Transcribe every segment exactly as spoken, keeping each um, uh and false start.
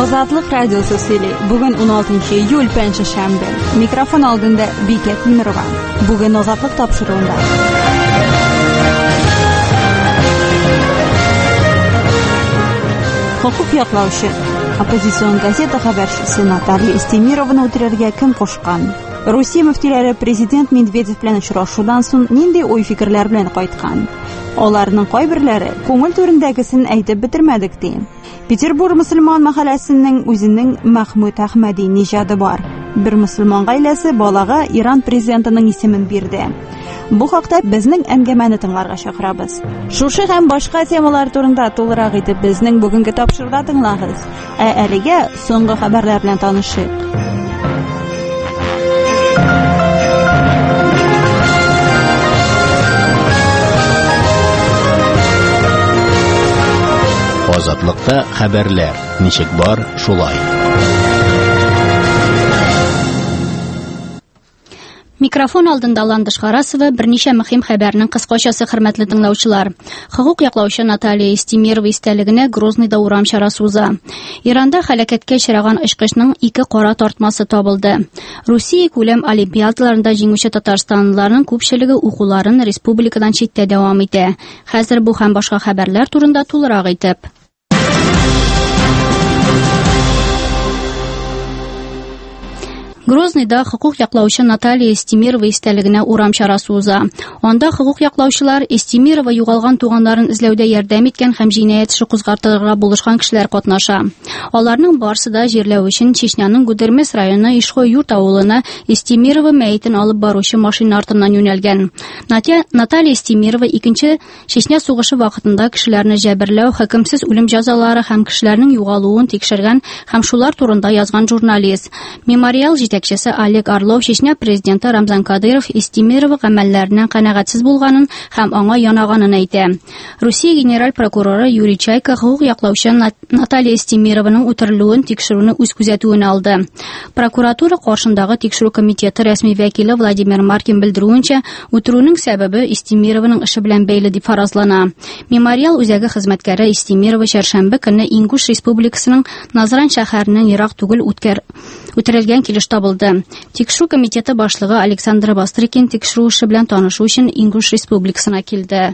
Azadlık Radyosu söyle. Bugün on altıncı iyul Perşembe. Mikrofon aldığında Biket Mirvan. Bugün Azadlık tapşırığında. Hukuk yoqlovchi. Opozitsion gazeta xabarchisi Natalya Estemirovani o'tirarga kim qo'shgan? Rossiya muftilari prezident Medvedev bilan uchrashuvdan so'ng nendey o'y-fikrlar bilan qaytgan? Ularning qo'ybirlari ko'ngil to'rindagisini aytib bitirmadik deyim. Peterburg musulmon mahallasining o'zining Mahmud Ahmadinejadi bor. Bir musulmon oilasi bolaga Iran prezidentining ismini berdi. Bu haqda bizning angamani tinglarga chaqiramiz. Shu ham boshqa temalar turida to'liq aytib bizning bugungi topshiriqda tinglaymiz. Aliga so'nggi xabarlar bilan tanishib. Azadlıkta xabarlar. Nичек бар, шулай. Mikrofon алдында Ландыш Харасова берничә мөһим хәбәрнең кыскачасы хөрмәтле тыңлаучылар. Хукук яклаучы Наталья Истемирова истәлегенә Грозныйда урам чарасы уза. Иранда һәлакәткә очраган очкычның ике кара тартмасы табылды. Русия күләм олимпиадаларында җиңүче татарстанлыларның күпчелеге укуларын республикадан читтә дәвам итә. Хәзер бу һәм башка хәбәрләр турында тулырак әйтеп. Грознийда хукук яклаучы Наталья Истемирова истәлегенә урам чарасы уза. Анда хукук яклаучылар Истемирова югалган туганнарын эзләүдә ярдәм иткән һәм җинаять эше кузгатырга булышкан кешеләр катнаша. Аларның барысы да җирләү өчен Чечняның Гудермес районы Ишхой йорт авылына Истемирова мәетен алып баручы машина артыннан юнәлгән. Наталья Истемирова икенче Чечня сугышы вакытында кешеләрне җәберләү, хөкемсез үлем җәзалары һәм кешеләрнең югалуын тикшергән һәм шулар турында язган журналист. Мемориал җитәкчесе Олег Орлов Чечня президенты Рамзан Кадыров Истемирова гамәлләреннән канәгатьсез булганын һәм аңа янаганын әйтә. Русия генераль прокуроры Юрий Чайка хукук яклаучы Наталья Истемированың үтерелүен тикшерүне үз күзәтүенә алды. Прокуратура каршындагы тикшерү комитеты рәсми вәкиле Владимир Маркин белдерүенчә, үтерүнең сәбәбе Истемированың эше белән бәйле дип фаразлана. Мемориал үзәге хезмәткәре Истемирова чәршәмбе көнне Ингуш Республикасының Назран шәһәреннән ерак түгел үткәр үтерелгән килеш табылды. Тикшерү комитеты башлыгы Александр Бастрыкин тикшерү эше белән танышу өчен Ингуш Республикасына килде.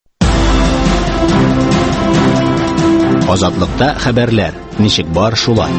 Азатлыкта хәбәрләр. Ничек бар, шулай.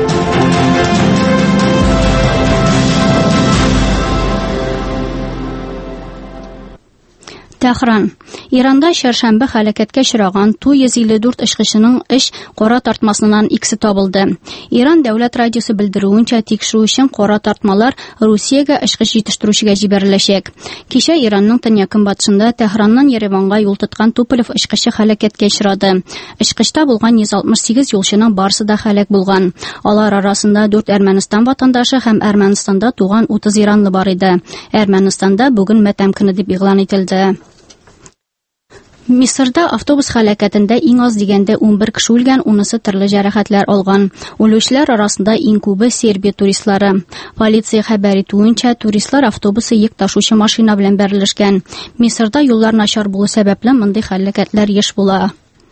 Тәһран. Иранда чәршәмбе һәлакәткә очраган ту йөз илле дүрт очкычының эш кара тартмасыннан икесе табылды. Иран дәүләт радиосы белдерүенчә, тикшерү өчен кара тартмалар Русиягә очкыч җитештерүчегә җибәреләчәк. Кичә Иранның төньяк-көнбатышында Тәһраннан Ереванга юл тоткан Туполев очкычы һәлакәткә очрады. Очкычта булган йөз алтмыш сигез юлчының барысы да һәлак булган. Алар арасында дүрт Әрмәнстан ватандашы һәм Әрмәнстанда туган утыз иранлы бар иде. Әрмәнстанда бүген матәм көне дип игълан ителде. Мисырда автобус һәлакәтендә иң аз дигәндә ун бер кеше үлгән, унысы төрле җәрәхәтләр алган. Үлүчеләр арасында иң күбе Сербия туристлары. Полиция хәбәр итүенчә, туристлар автобусы йөк ташучы машина белән бәрелешкән. Мисырда юллар начар булу сәбәпле мондый һәлакәтләр еш була.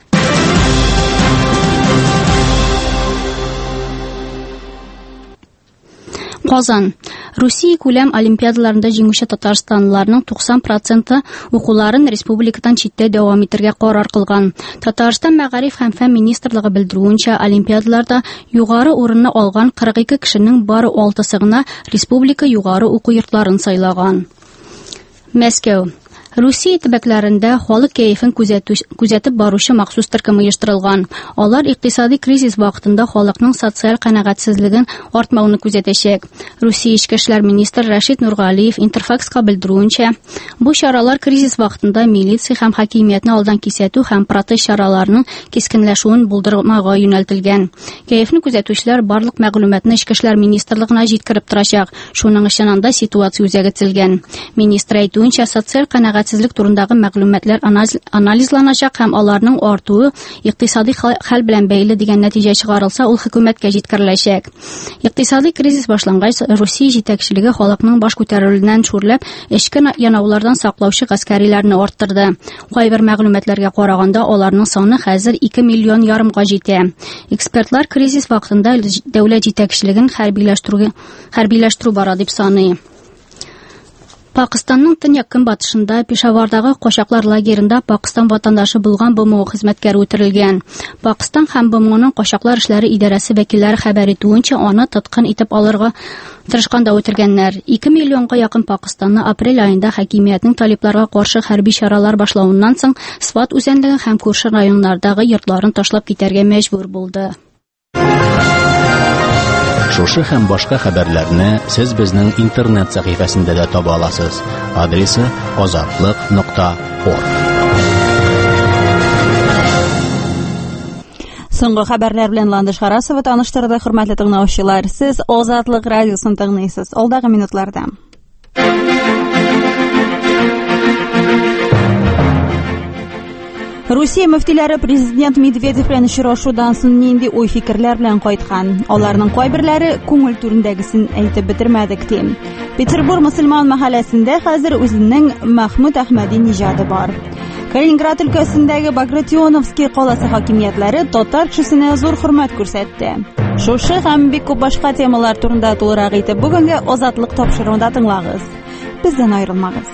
Казан. Русия күләм олимпиадаларында җиңүче татарстанлыларның туксан проценты укуларын республикадан читтә дәвам итәргә карар кылган. Татарстан мәгариф һәм фән министрлыгы белдерүенчә, олимпиадаларда югары урынны алган кырык ике кешенең бары алтысы гына республика югары уку йортларын сайлаган. Мәскәү. Русия төбәкләрендә халык кәефен күзәтеп баручы махсус төркем оештырылган. Алар икътисади кризис вакытында халыкның социаль канәгатьсезлеген артмауны күзәтәчәк. Русия Ичке эшләр министры Рашид Нургалиев Интерфакска белдерүенчә, бу чаралар кризис вакытында милиция һәм хакимиятне алдан кисәтү һәм протест чараларының кискенләшүен булдырмага юнәлтелгән. Кәефне күзәтүчеләр барлык мәгълүматны Ичке эшләр министрлыгына җиткереп торачак. Шуның өчен анда ситуация үзәге төзелгән. Министр әйтүенчә, социаль канәгать сәламәтсезлек турындагы мәгълүматлар анализланачак һәм аларның артуы икътисади хәл белән бәйле дигән нәтиҗә чыгарылса, ул хөкүмәткә җиткереләчәк. Икътисади кризис башлангач, Русия җитәкчелеге халыкның баш күтәрүленнән шүрләп, эчке янаулардан саклаучы гаскәриләрне арттырды. Кайбер мәгълүматларга караганда, аларның саны хәзер ике миллион ярымга җитә. Экспертлар кризис вакытында дәүләт җитәкчелеген хәрбиләштерүгә хәрбиләштерү бара дип саный. Пакистанның төньяк көнбатышында Пешавардагы качаклар лагерында Пакистан ватандашы булган БМО хезмәткәре үтерелгән. Пакистан һәм БМОның качаклар эшләре идарәсе вәкилләре хәбәр итүенчә, аны тоткын итеп алырга тырышканда үтергәннәр. ике миллионга якын Пакистанны апрель аенда хакимиятның талибларга каршы хәрби чаралар башлауыннан соң Сват үзәнлеге һәм күрше районнардагы йортларын ташлап китәргә мәҗбүр булды. Шушы һәм башка хәбәрләрне сез безнең интернет сәхифәсендә дә таба аласыз. Адресы азатлык нокта орг. Соңгы хәбәрләр белән Ландыш Харасова таныштырды, хөрмәтле тыңлаучылар. Сез Азатлык радиосын тыңлыйсыз. Алдагы минутларда. Русия мөфтиләре президент Медведев белән очрашудан соң нинди уй-фикерләр белән кайткан? Аларның кайберләре күңел түрендәгесен әйтеп бетермәдек ди. Петербург мөселман мәхәлләсендә хәзер үзенең Мәхмүд Әхмәди нижады бар. Калининград өлкәсендәге Багратионовский каласы хакимиятләре татар кешесенә зур хөрмәт күрсәтте. Шушы һәм бик күп башка темалар турында тулырак итеп бүгенге Азатлык тапшыруында тыңлагыз. Бездән аерылмагыз.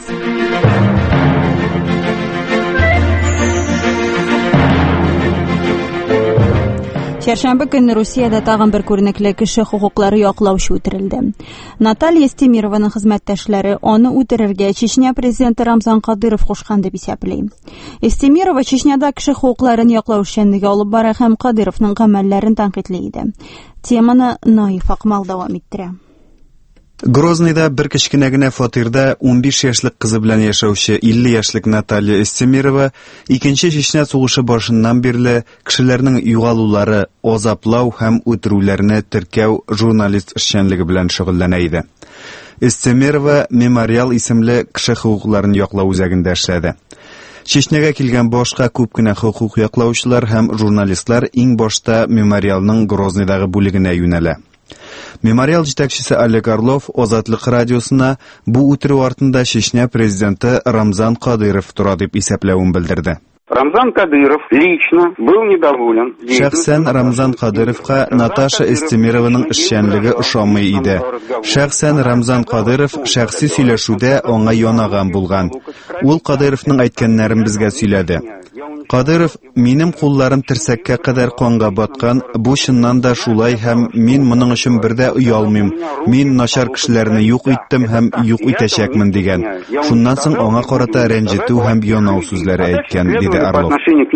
Чәршәмбе көнне Русиядә тагын бер күренекле кеше хукуклары яклаучы үтерелде. Наталья Стемированың хезмәттәшләре аны үтерергә Чечня президенты Рамзан Кадыров кушкан дип исәпли. Стемирова Чечняда кеше хукукларын яклау эшчәнлеге алып бара һәм Кадыровның гамәлләрен тәнкыйтьли иде. Теманы Наиф Акмал дәвам иттерә. Грознойда бер кечкенә генә фатирда ун биш яшьлек кызы белән яшәүче илле яшьлек Наталья Стемирова икенче Чечня сугышы башыннан бирле кешеләрнең югалулары, азаплау һәм үтерүләрне теркәү журналист эшчәнлеге белән шөгыльләнә иде. Стемирова Мемориал исемле кеше хукукларын яклау үзәгендә эшләде. Чечняга килгән башка күп кенә хукук яклаучылар һәм журналистлар иң башта Мемориалның Грознойдагы бүлегенә юнәлә. Мемориал җитәкчесе Олег Орлов Азатлык радиосына бу үтерү артында Чечня президенты Рамзан Кадыров тора дип исәпләвен белдерде. Рамзан Кадыров лично был недоволен. Шәхсән Рамзан Кадыровка Наташа Стемированың эшчәнлеге ошамый иде. Шәхсән Рамзан Кадыров шәхси сөйләшүдә аңа янаган булган. Ул Кадыровның әйткәннәрен безгә сөйләде. Кадыров, минем кулларым терсәккә кадәр канга баткан, бу чыннан да шулай һәм мин моның өчен бердә уялмыйм. Мин начар кешеләрне юк иттем һәм юк итәчәкмен дигән. Шуннан соң аңа карата рәнҗетү һәм янау сүзләре әйткән, диде Орлов.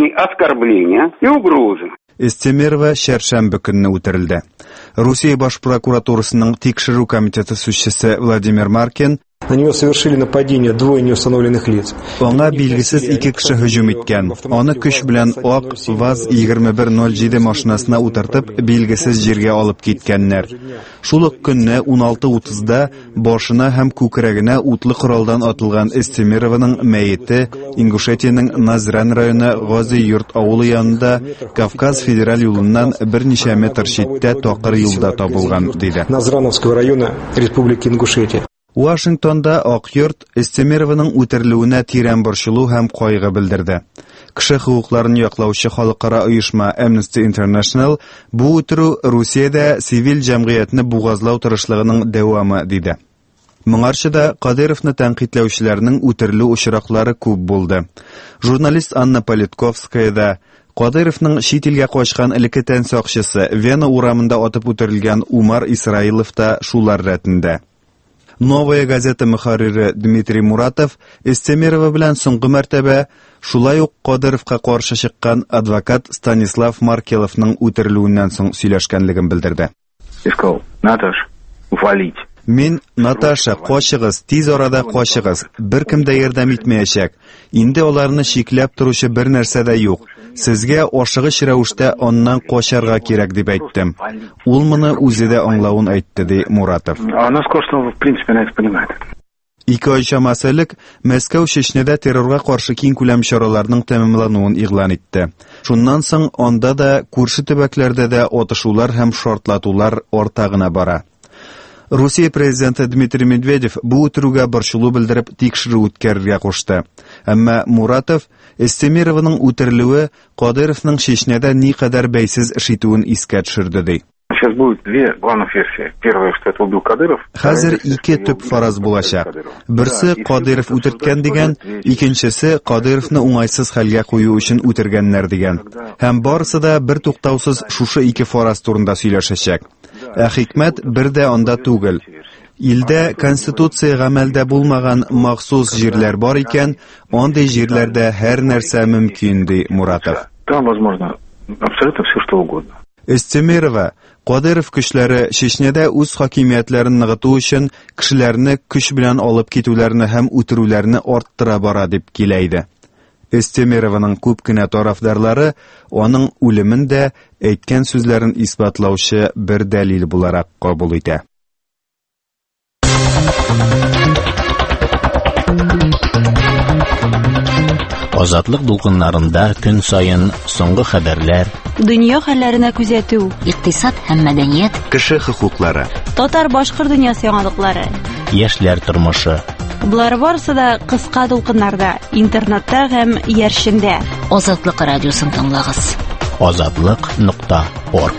Стемирова чәршәмбе көнне үтерелде. Русия баш прокуратурасының тикшерү комитеты сүзчесе Владимир Маркин На него совершили нападение двое неустановленных лиц. Аңа билгесез ике кеше һөҗүм иткән. Аны көч белән ак ВАЗ егерме бер ноль җиде машинасына утыртып, билгесез җиргә алып киткәннәр. Шул ук көнне ун алты утызда башына һәм күкрәгенә утлы коралдан атылган Стемированың мәете Ингушетиянең Назран районы Гази йорт авылы янында Кавказ федераль юлыннан берничә метр читтә такыр юлда табылган, диде. Назрановского района Республики Ингушетия. Вашингтонда Ак йорт Стемированың үтерелүенә тирән борчылу һәм кайгы белдерде. Кеше хукукларын яклаучы халыкара оешма Amnesty International бу үтерү Русиядә цивил җәмгыятьне бугазлау тырышлыгының дәвамы, диде. Моңарчы да Кадыровны тәнкыйтьләүчеләрнең үтерелү очраклары күп булды. Журналист Анна Политковская да Кадыровның чит илгә качкан элекке тән сакчысы Вена урамында атып үтерелгән Умар Исраилов та шулар рәтендә. Новая газета мөхәррире Дмитрий Муратов Стемирова белән соңгы мәртәбә шулай ук Кадыровка каршы чыккан адвокат Станислав Маркеловның үтерелүеннән соң сөйләшкәнлеген белдерде. Наташ, валить. Мин, Наташа, качыгыз, тиз арада качыгыз. Беркем дә ярдәм итмәячәк. Инде аларны шикләп торучы бер нәрсә дә юк. Сезгә ашыгыч рәвештә аннан качарга кирәк дип әйттем. Ул моны үзе дә аңлавын әйтте, ди Муратов. Ике ай чамасы элек Мәскәү Чечняда террорга каршы киң күләм чараларның тәмамлануын игълан итте. Шуннан соң анда да, күрше төбәкләрдә дә атышулар һәм шартлатулар артагына бара. Русия президенты Дмитрий Медведев бу үтерүгә борчылу белдереп тикшерү үткәрергә кушты. Әмма Муратов Эстемированың үтерелүе Кадыровның Чечняда никадәр бәйсез эш итүен искә төшерде ди. Сейчас будет две главных версии. Первая, что это убил Кадыров. Хәзер ике төп фараз булачак. Берсе Кадыров үтерткән дигән, икенчесе Кадыровны уңайсыз хәлгә кую өчен үтергәннәр дигән. Һәм барысы да бер туктаусыз шушы ике фараз турында сөйләшәчәк. Ә хикмәт бер дә анда түгел. Илдә конституция гамәлдә булмаган махсус җирләр бар икән, андый җирләрдә һәр нәрсә мөмкин ди Муратов. Там возможно абсолютно все что угодно. Эстемирова Кадыров көчләре Чечняда үз хакимиятләрен ныгыту өчен кешеләрне көч белән алып китүләрне һәм үтерүләрне арттыра бара дип килә иде. Эстемированың күп кенә тарафдарлары аның үлемен дә әйткән сүзләрен исбатлаучы бер дәлил буларак кабул итә. Азатлык дулкыннарында көн сайын соңгы хәбәрләр, Дөнья хәлләренә күзәтү, икътисад һәм мәдәният, кеше хокуклары, татар-башкорт дөньясы яңалыклары. яшьләр тормышы. Булар барысы да кыска дулкыннарда, интернетта һәм яршендә. Азатлык радиосын тыңлагыз. азатлык нокта орг.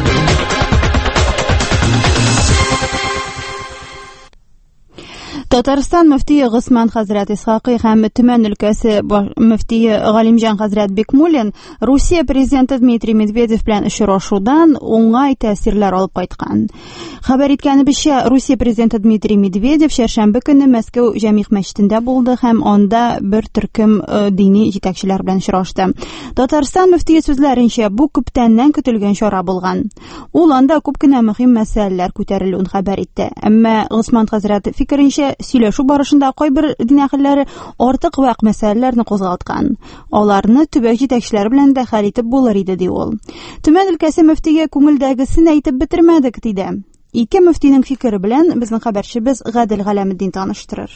Татарстан мөфтие Госман хәзрәт Исхакый һәм Төмән өлкәсе мөфтие Галимҗан хәзрәт Бекмуллин Русия президенты Дмитрий Медведев белән очрашудан уңай тәэсирләр алып кайткан. Хәбәр иткәнебезчә, Русия президенты Дмитрий Медведев шәршәмбе көнне Мәскәү Җәмигъ мәчетендә булды һәм анда бер төркем дини җитәкчеләр белән очрашты. Татарстан мөфтие сүзләренчә, бу күптәннән көтелгән чара булган. Ул анда күп кенә мөһим мәсьәләләр күтәрелүен хәбәр итте. Әмма Госман хәзрәт фикеренчә, сөйләшү барышында кайбер дин әһелләре артык вак мәсьәләләрне кузгаткан. Аларны төбәк җитәкчеләре белән дә хәл итеп булыр иде ди ул. Төмән өлкәсе мөфтигә күңелдәгесен әйтеп бетермәдек диде. Ике мөфтинең фикере белән безнең хәбәрчебез Гадел Галәметдин таныштырыр.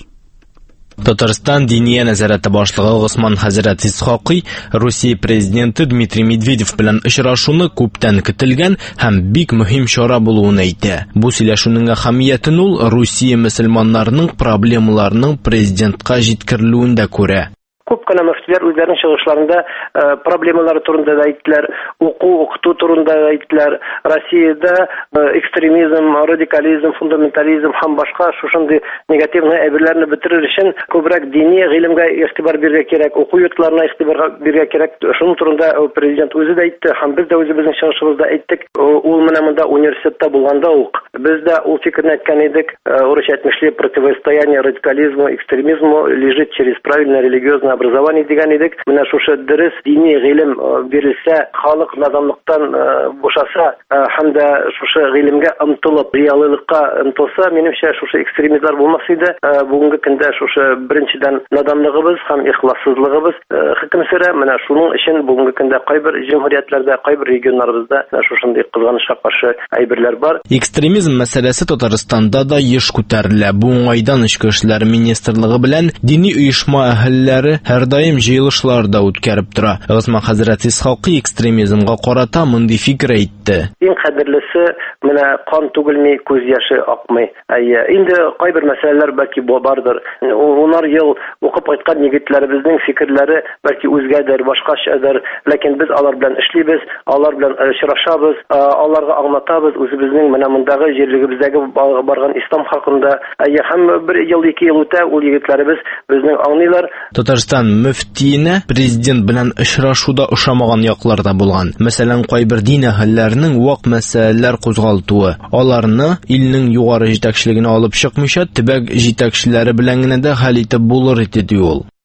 Татарстан Диния нәзарәте башлыгы Госман хәзрәт Исхакый Русия президенты Дмитрий Медведев белән очрашуны күптән көтелгән һәм бик мөһим чара булуын әйтә. Бу сөйләшүнең әһәмиятен ул Русия мөселманнарының проблемаларының президентка җиткерелүендә күрә. Күп кенә мөфтиләр үзләренең чыгышларында проблемалары турында да әйттеләр, уку, укыту турында да әйттеләр. Россиядә экстремизм, радикализм, фундаментализм һәм башка шушындый негативны әйберләрне бетерер өчен күбрәк дини гыйлемгә игътибар бирергә кирәк, уку йортларына игътибар бирергә кирәк. Шуның турында президент үзе дә әйтте, һәм без дә үзебезнең чыгышыбызда әйттек. Ул менә монда университетта булганда ук без дә ул фикерне әйткән идек. Урысча әйтмешли, противостояние радикализму, экстремизму лежит через правильное религиозное образование дигән идек. Менә шушы дөрес дини гыйлем бирелсә, халык наданлыктан бушаса һәм дә шушы гыйлемгә омтылып, реаллыкка омтылса, минемчә шушы экстремистлар булмас иде. Бүгенге көндә шушы беренчедән наданлыгыбыз һәм ихлассызлыгыбыз хөкем сөрә. Менә шуның өчен бүгенге көндә кайбер җумһуриятләрдә, кайбер регионнарыбызда шушындый кызганычка каршы әйберләр бар. Экстремизм мәсьәләсе Татарстанда да еш күтәрелә. Бу уңайдан Ичке эшләр министрлыгы белән дини оешма әһелләре һәр даим җыелышларда үткәреп тора. Госман хәзрәт Исхакый экстремизмга карата мондый фикер әйтте. Иң кадерлесе менә кан түгелми, күз яше акмый. Әйе, инде кайбер мәсьәләләр бәлки бардыр. Унар ел укып кайткан егетләребезнең фикерләре бәлки үзгәдер, башкачадыр, ләкин без алар белән эшлибез, алар белән очрашабыз, аларга аңлатабыз үзебезнең менә мондагы җирлегебездәге барган ислам хакында. Әйе, һәм бер ел, ике ел үтә, ул егетләребез безнең аңлыйлар. Татарстан мөфтиенә президент белән очрашуда ошамаган яклар да булган. Мәсәлән, кайбер дин әһелләренең вак мәсьәләләр кузгалтуы. Аларны илнең югары җитәкчелегенә алып чыкмыйча, төбәк җитәкчеләре белән генә дә хәл итеп булыр иде ди ул.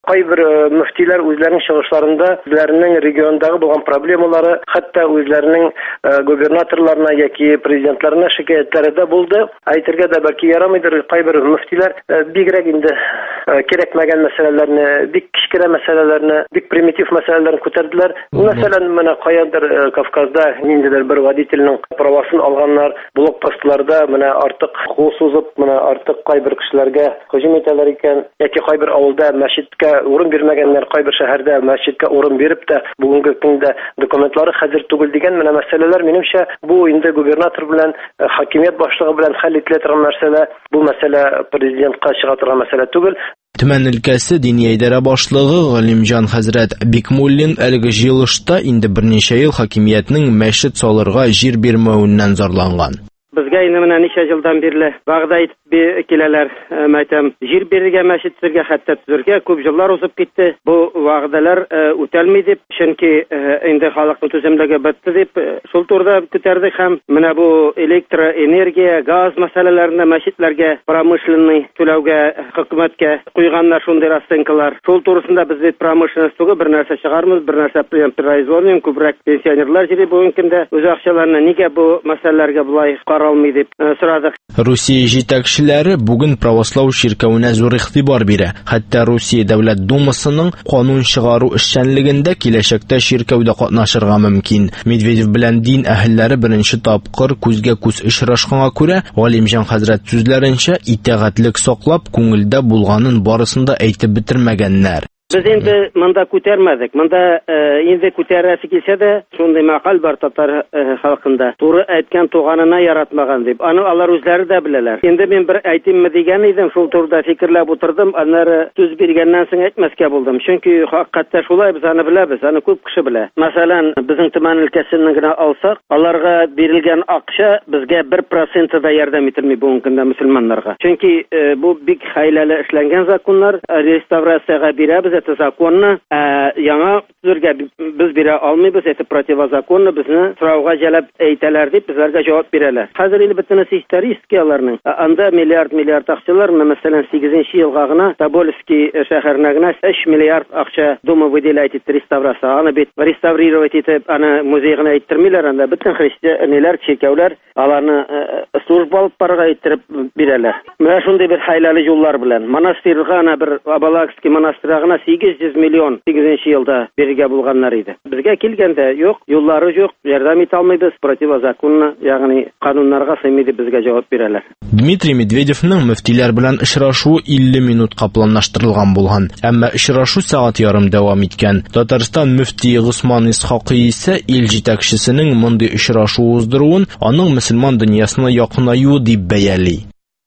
Кайбер мөфтиләр үзләренең чыгышларында үзләренең региондагы булган проблемалары, хәтта үзләренең губернаторларына яки президентларына шикаятьләре дә булды. Әйтергә дә бәлки ярамыйдыр, кайбер мөфтиләр бигрәк инде кирәкмәгән мәсьәләләрне, бик кичкенә мәсьәләләрне, бик примитив мәсьәләләрне күтәрделәр. Мәсәлән, менә каядыр Кавказда ниндидер бер водительнең правасын алганнар, блокпостларда менә артык кул сузып, менә артык кайбер кешеләргә һөҗүм итәләр икән, яки кайбер авылда мәчеткә урын бирмәгәннәр, кайбер шәһәрдә мәчеткә урын биреп тә бүгенге көндә документлары хәзер түгел дигән менә мәсьәләләр, минемчә, бу инде губернатор белән хакимият башлыгы белән хәл ителә торган мәсьәлә, бу мәсьәлә президентка чыга торган мәсьәлә түгел. Төмән өлкәсе дини идарә башлыгы Галимҗан хәзрәт Бикмуллин әлеге җыелышта инде берничә ел хакимиятның мәчет салырга җир бирмәвеннән зарланган. Безгә инде менә ничә елдан бирле вәгъдә итеп киләләр, мәйтәм, җир бирергә, мәчет төзергә, хәтта төзергә күп еллар узып китте. Бу вәгъдәләр үтәлми дип, чөнки инде халыкның түземлеге бетте дип, шул турыда күтәрдек һәм менә бу электроэнергия, газ мәсьәләләрендә мәчетләргә промышленный түләүгә хөкүмәткә куйганнар шундый расценкалар. Шул турысында без бит промышленность түгел, бер нәрсә чыгармыз, бер нәрсә производим, күбрәк пенсионерлар җире бүгенге көндә үз акчаларына нигә бу мәсьәләләргә булай каралмый дип сорадык. Русия җитәкчеләре бүген православ ширкәвенә зур игътибар бирә. Хәтта Русия дәүләт думасының канун чыгару эшчәнлегендә киләчәктә ширкәүдә катнашырга мөмкин. Медведев белән дин әһелләре беренче тапкыр күзгә күз очрашканга күрә, Галимҗан хәзрәт сүзләренчә, итәгатьлек саклап, күңелдә булганын барысында әйтеп бетермәгәннәр. Biz endi mında күтәрмәдек. Mında инде күтәрәсе килсә дә, шундый макал бар татар халкында. Туры әйткән туганына яратмаган дип. Аны алар үзләре дә беләләр. Инде мин бер әйтимме дигән идем, шул турыда фикерләп утырдым. Аннары сүз биргәннән соң әйтмәскә булдым. Чөнки хакыйкатьтә шулай, без аны беләбез, аны күп кеше белә. Мәсәлән, безнең Төмән өлкәсеннән генә алсак, аларга бирелгән акча безгә бер процент да ярдәм итми бүгенге көндә мөселманнарга. Чөнки бу бик хәйләле эшләнгән законнар, реставрациягә бирәбез. Это законно, яңа төзергә без бирә алмыйбыз, это противозаконно, безне сорауга җәлеп әйтәләр дип безләргә җавап бирәләр. Хәзер инде бөтенесе историческияларның анда миллиард миллиард акчалар, мәсәлән сигезенче елга гына Тобольский шәһәренә генә өч миллиард акча дума выделяет итеп реставрация. Аны бит реставрировать итеп, аны музей гына әйттермиләр, анда бөтен христианнар, чиркәүләр аларны служба алып барырга иттереп бирәләр. Менә шундый бер хәйләле юллар белән монастырьга, ана бер Абалакский монастырьга сигез йөз миллион сигезенче елда бирергә булганнар иде. Безгә килгәндә юк, юллары юк, ярдәм итә алмыйбыз, противозаконно, ягъни кануннарга сыймый дип безгә җавап бирәләр. Дмитрий Медведевның мөфтиләр белән очрашуы илле минутка планлаштырылган булган, әмма очрашу сәгать ярым дәвам иткән. Татарстан мөфтие Госман Исхакый исә ил җитәкчесенең мондый очрашу уздыруын аның мөселман дөньясына якынаю дип бәяли.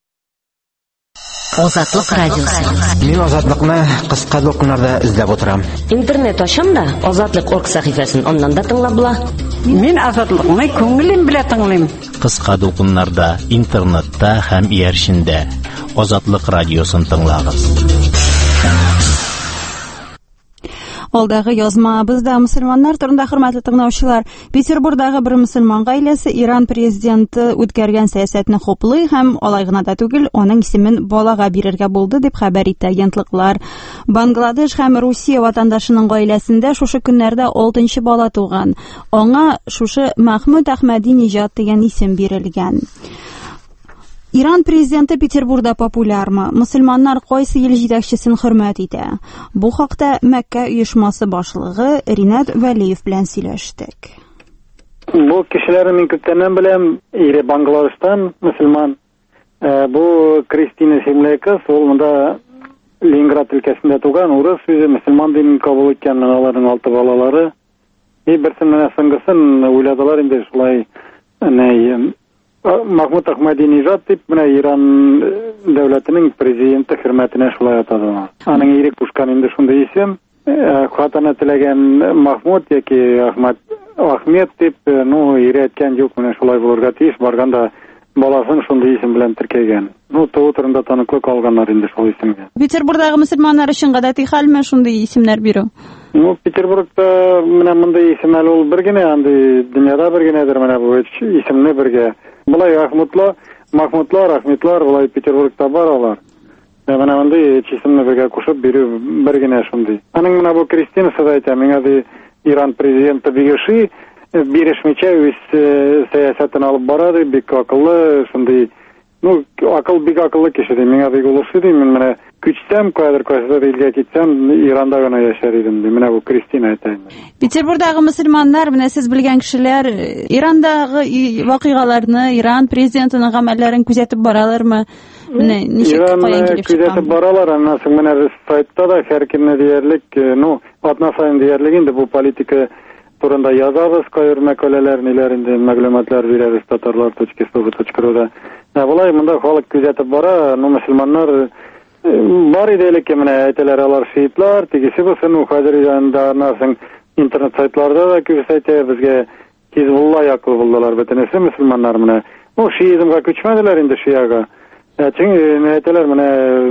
Азатлык радиосы. Мин азатлыкны кыска докумнарда эзләп утырам. Интернет ачам да азатлык точка орг сәхифәсен аннан да тыңлап була. Мин азатлыкны күңелем белән тыңлыйм. Кыска докумнарда, интернетта һәм иярчендә Азатлык радиосын тыңлагыз. Алдагы язмабызда мөселманнар турында хөрмәтле тыңлаучылар, Петербургдагы бер мөселман гаиләсе Иран президенты үткәргән сәясәтне хуплый һәм алай гына да түгел, аның исемен балага бирергә булды дип хәбәр итә агентлыклар. Бангладеш һәм Русия ватандашларының гаиләсендә шушы көннәрдә алтынчы бала туган. Аңа шушы Мәхмүд Әхмәди Нижат дигән исем бирелгән. Иран президенты Петербургда популярмы? Мөселманнар кайсы ил җитәкчесен хөрмәт итә? Бу хакта Мәккә оешмасы башлыгы Ринат Вәлиев белән сөйләштек. Бу кешеләрне мин күптәннән беләм. Ире Бангладештан мөселман. Бу Кристина исемле кыз, ул монда Ленинград өлкәсендә туган, урыс, үзе мөселман динен кабул иткән, аларның алты балалары. И берсен менә соңгысын уйладылар инде шулай, әнә Мәхмүд Әхмәди Нижат дип, менә Иран дәүләтенең президенты хөрмәтенә шулай атадылар. Аның ире кушкан инде шундый исем, хатаны теләгән Мәхмүд яки Әхмәд Ахмед дип, ну, ире әйткән юк, менә шулай булырга тиеш, барганда баласын шундый исем белән теркәгән. Ну, туу турында таныклык алганнар инде шул исемгә. Петербургдагы мөселманнар өчен гадәти хәлме шундый исемнәр бирү? Ну, Петербургда менә мондай исемнәр ул бер генә, андый дөньяда бер генәдер менә бу исемне бергә. Булай Ахмудлар, Махмудлар, Ахметлар, булай Петербургта баралар. Менә мондай чисемне бергә кушып бирү бер генә шундый. Аның менә бу Кристина сәйта миңа ди Иран президенты бигеши бирешмичә үз сәясәтен алып барады, бик акыллы, шундый. Ну, акыл бик акыллы кеше ди. Миңа бик улышы ди. Мин менә күчсәм, кадер кайсы илгә китсәм, Иранда гына яшәр идем ди. Менә бу Кристина әйтә. Петербургдагы мөселманнар, менә сез белгән кешеләр, Ирандагы вакыйгаларны, Иран президентының гамәлләрен күзәтеп баралармы? Менә ничек каян килеп чыккан? Күзәтеп баралар, аннан соң менә сайтта да һәркемне диярлек, ну, атна сайын диярлек инде бу политика турында язабыз, кайыр мәкаләләр, ниләр инде мәгълүматлар бирәбез татарлар точка эс ви точка ру да. Булай монда халык күзәтеп бара, ну мөселманнар бар иде элекке менә әйтәләр алар шиитлар, тигесе булсын, ну хәзер янда нарсың интернет сайтларда да күрсәтә безгә Хизбулла яклы булдылар бөтенесе мөселманнар менә. Ну шиизмга күчмәделәр инде шияга. Чөнки әйтәләр менә